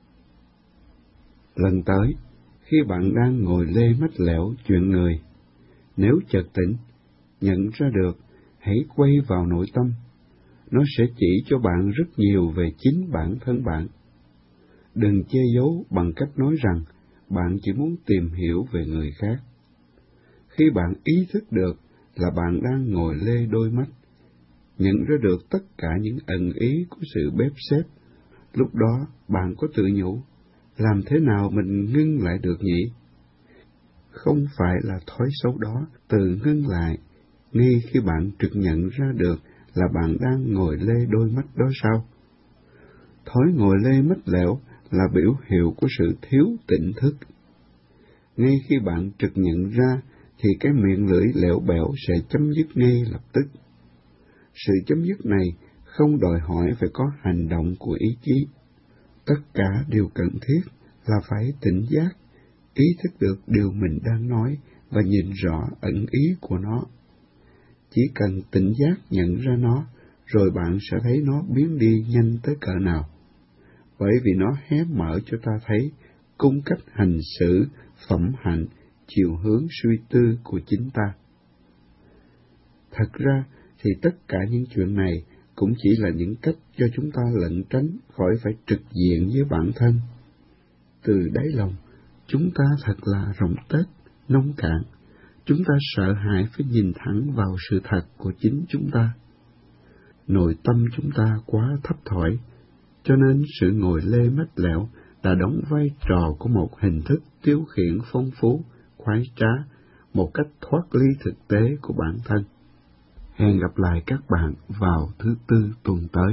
Lần tới, khi bạn đang ngồi lê mắt lẽo chuyện người, nếu chợt tỉnh, nhận ra được, hãy quay vào nội tâm. Nó sẽ chỉ cho bạn rất nhiều về chính bản thân bạn. Đừng che giấu bằng cách nói rằng bạn chỉ muốn tìm hiểu về người khác. Khi bạn ý thức được là bạn đang ngồi lê đôi mắt, nhận ra được tất cả những ẩn ý của sự bếp xếp, lúc đó bạn có tự nhủ, làm thế nào mình ngưng lại được nhỉ? Không phải là thói xấu đó từ ngưng lại, ngay khi bạn trực nhận ra được là bạn đang ngồi lê đôi mắt đó sao? Thói ngồi lê mắt lẽo là biểu hiệu của sự thiếu tỉnh thức. Ngay khi bạn trực nhận ra, thì cái miệng lưỡi lẻo bẻo sẽ chấm dứt ngay lập tức. Sự chấm dứt này không đòi hỏi phải có hành động của ý chí. Tất cả điều cần thiết là phải tỉnh giác, ý thức được điều mình đang nói và nhìn rõ ẩn ý của nó. Chỉ cần tỉnh giác nhận ra nó, rồi bạn sẽ thấy nó biến đi nhanh tới cỡ nào. Bởi vì nó hé mở cho ta thấy cung cách hành xử, phẩm hạnh, chiều hướng suy tư của chính ta. Thật ra thì tất cả những chuyện này cũng chỉ là những cách cho chúng ta lẩn tránh khỏi phải trực diện với bản thân. Từ đáy lòng, chúng ta thật là rộng tết, nông cạn, chúng ta sợ hãi phải nhìn thẳng vào sự thật của chính chúng ta. Nội tâm chúng ta quá thấp thỏi, cho nên sự ngồi lê mách lẻo đã đóng vai trò của một hình thức tiêu khiển phong phú, khoái trá, một cách thoát ly thực tế của bản thân. Hẹn gặp lại các bạn vào thứ Tư tuần tới.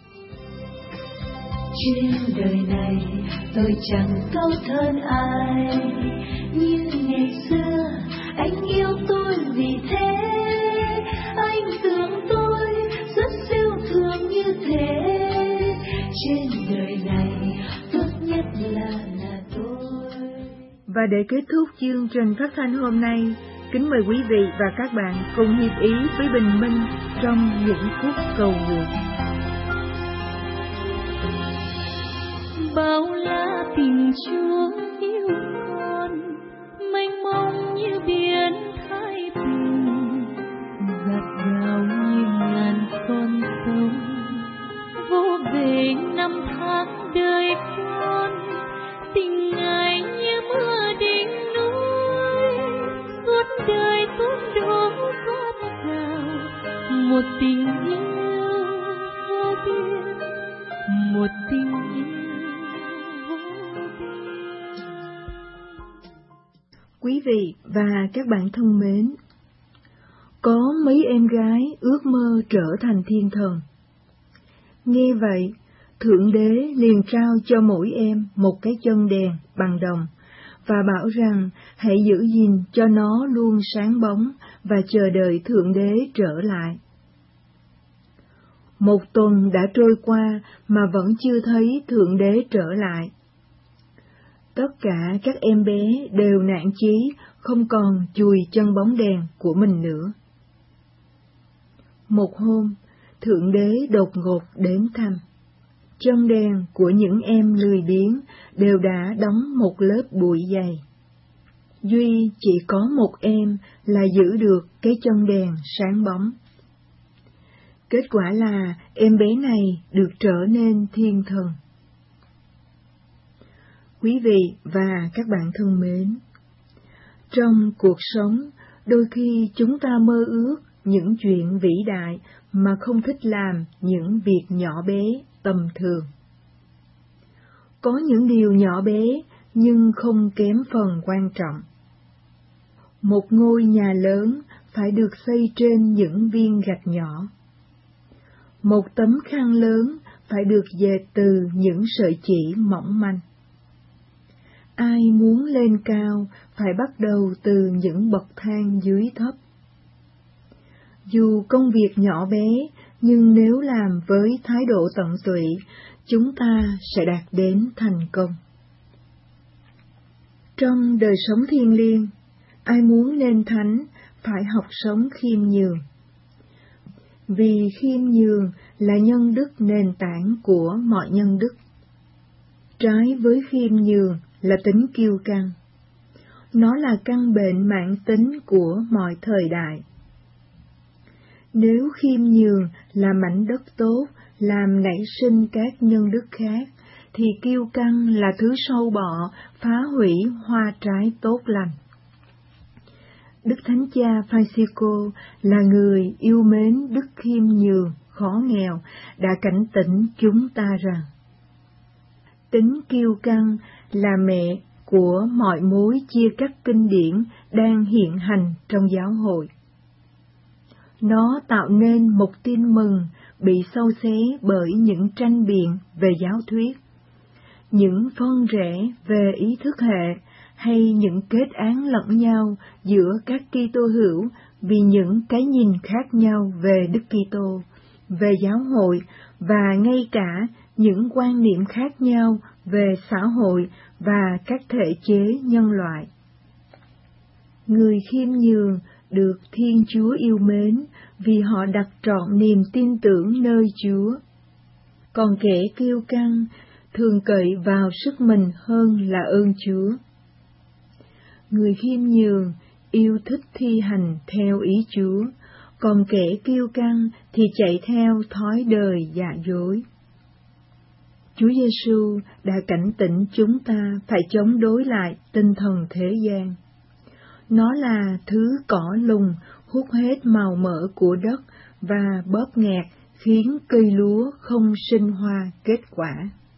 Trên đời này tôi chẳng câu thân ai, như ngày xưa anh yêu tôi vì thế, anh tưởng tôi rất siêu thường như thế. Trên đời này tốt nhất là là tôi. Và để kết thúc chương trình phát thanh hôm nay, kính mời quý vị và các bạn cùng hiệp ý với bình minh trong những phút cầu nguyện. Bao la tình Chúa yêu con, mênh mông như biển Thái Bình, dạt dào như ngàn con sông, vô bể năm tháng đời con. Tình Ngài như mưa đỉnh núi, suốt đời tuôn đổ gót rào. Một tình yêu vô biên, một tình yêu. Quý vị và các bạn thân mến, có mấy em gái ước mơ trở thành thiên thần. Nghe vậy, Thượng Đế liền trao cho mỗi em một cái chân đèn bằng đồng và bảo rằng hãy giữ gìn cho nó luôn sáng bóng và chờ đợi Thượng Đế trở lại. Một tuần đã trôi qua mà vẫn chưa thấy Thượng Đế trở lại. Tất cả các em bé đều nản chí, không còn chùi chân bóng đèn của mình nữa. Một hôm, Thượng Đế đột ngột đến thăm. Chân đèn của những em lười biếng đều đã đóng một lớp bụi dày. Duy chỉ có một em là giữ được cái chân đèn sáng bóng. Kết quả là em bé này được trở nên thiên thần. Quý vị và các bạn thân mến, trong cuộc sống, đôi khi chúng ta mơ ước những chuyện vĩ đại mà không thích làm những việc nhỏ bé, tầm thường. Có những điều nhỏ bé nhưng không kém phần quan trọng. Một ngôi nhà lớn phải được xây trên những viên gạch nhỏ. Một tấm khăn lớn phải được dệt từ những sợi chỉ mỏng manh. Ai muốn lên cao phải bắt đầu từ những bậc thang dưới thấp. Dù công việc nhỏ bé, nhưng nếu làm với thái độ tận tụy, chúng ta sẽ đạt đến thành công. Trong đời sống thiêng liêng, ai muốn nên thánh phải học sống khiêm nhường. Vì khiêm nhường là nhân đức nền tảng của mọi nhân đức. Trái với khiêm nhường là tính kiêu căng. Nó là căn bệnh mãn tính của mọi thời đại. Nếu khiêm nhường là mảnh đất tốt, làm nảy sinh các nhân đức khác, thì kiêu căng là thứ sâu bọ, phá hủy hoa trái tốt lành. Đức Thánh Cha Francisco là người yêu mến đức khiêm nhường, khó nghèo, đã cảnh tỉnh chúng ta rằng tính kiêu căng là mẹ của mọi mối chia cắt kinh điển đang hiện hành trong giáo hội. Nó tạo nên một tin mừng bị xâu xé bởi những tranh biện về giáo thuyết, những phân rẽ về ý thức hệ hay những kết án lẫn nhau giữa các Kitô hữu vì những cái nhìn khác nhau về Đức Kitô, về giáo hội và ngay cả những quan niệm khác nhau về xã hội và các thể chế nhân loại. Người khiêm nhường được Thiên Chúa yêu mến vì họ đặt trọn niềm tin tưởng nơi Chúa. Còn kẻ kiêu căng thường cậy vào sức mình hơn là ơn Chúa. Người khiêm nhường yêu thích thi hành theo ý Chúa, còn kẻ kiêu căng thì chạy theo thói đời giả dối. Chúa Giêsu đã cảnh tỉnh chúng ta phải chống đối lại tinh thần thế gian. Nó là thứ cỏ lùng hút hết màu mỡ của đất và bóp nghẹt khiến cây lúa không sinh hoa kết quả.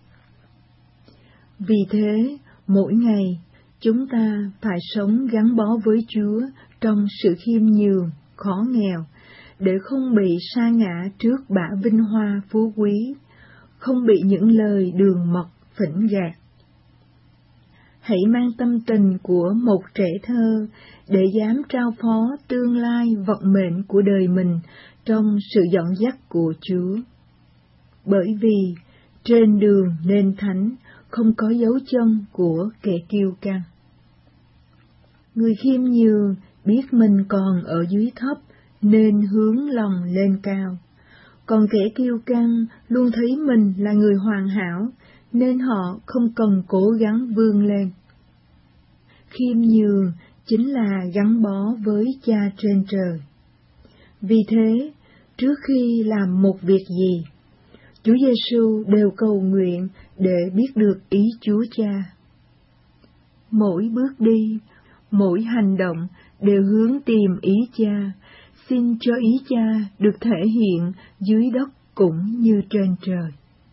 Vì thế, mỗi ngày, chúng ta phải sống gắn bó với Chúa trong sự khiêm nhường, khó nghèo, để không bị sa ngã trước bả vinh hoa phú quý, không bị những lời đường mật phỉnh gạt. Hãy mang tâm tình của một trẻ thơ để dám trao phó tương lai vận mệnh của đời mình trong sự dẫn dắt của Chúa. Bởi vì trên đường nên thánh không có dấu chân của kẻ kiêu căng. Người khiêm nhường biết mình còn ở dưới thấp nên hướng lòng lên cao, còn kẻ kiêu căng luôn thấy mình là người hoàn hảo nên họ không cần cố gắng vươn lên. Khiêm nhường chính là gắn bó với Cha trên trời. Vì thế, trước khi làm một việc gì, Chúa Giêsu đều cầu nguyện để biết được ý Chúa Cha. Mỗi bước đi, mỗi hành động đều hướng tìm ý Cha, xin cho ý Cha được thể hiện dưới đất cũng như trên trời.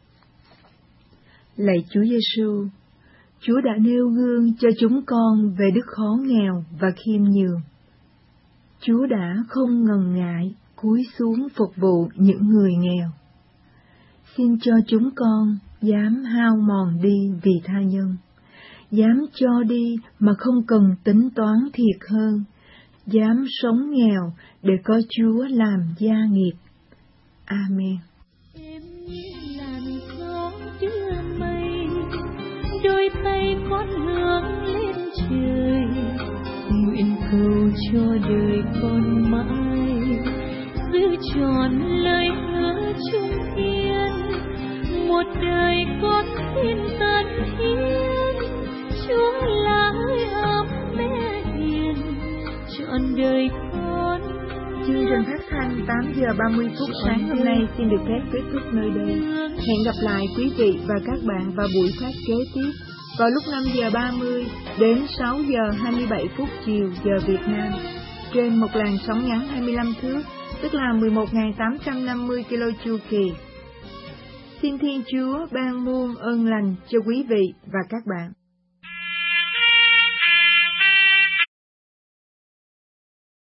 Lạy Chúa Giêsu, Chúa đã nêu gương cho chúng con về đức khó nghèo và khiêm nhường. Chúa đã không ngần ngại cúi xuống phục vụ những người nghèo. Xin cho chúng con dám hao mòn đi vì tha nhân, dám cho đi mà không cần tính toán thiệt hơn, dám sống nghèo để có Chúa làm gia nghiệp. Amen. Em như làn gió đưa mây, đôi tay con hướng lên trời, nguyện cầu cho đời con mãi giữ tròn lời hứa chung hiên. Một đời con xin tận hiến, Chúa là hơi ấm mẹ hiền, trọn đời con. Chương trình phát thanh tám giờ ba mươi phút sáng hôm nay xin được phép kết thúc nơi đây. Hẹn gặp lại quý vị và các bạn vào buổi phát kế tiếp vào lúc năm giờ ba mươi đến sáu giờ hai mươi bảy phút chiều giờ Việt Nam trên một làn sóng ngắn hai mươi lăm thước, tức là mười một nghìn tám trăm năm mươi ki lô chu kỳ. Xin Thiên Chúa ban muôn ơn lành cho quý vị và các bạn.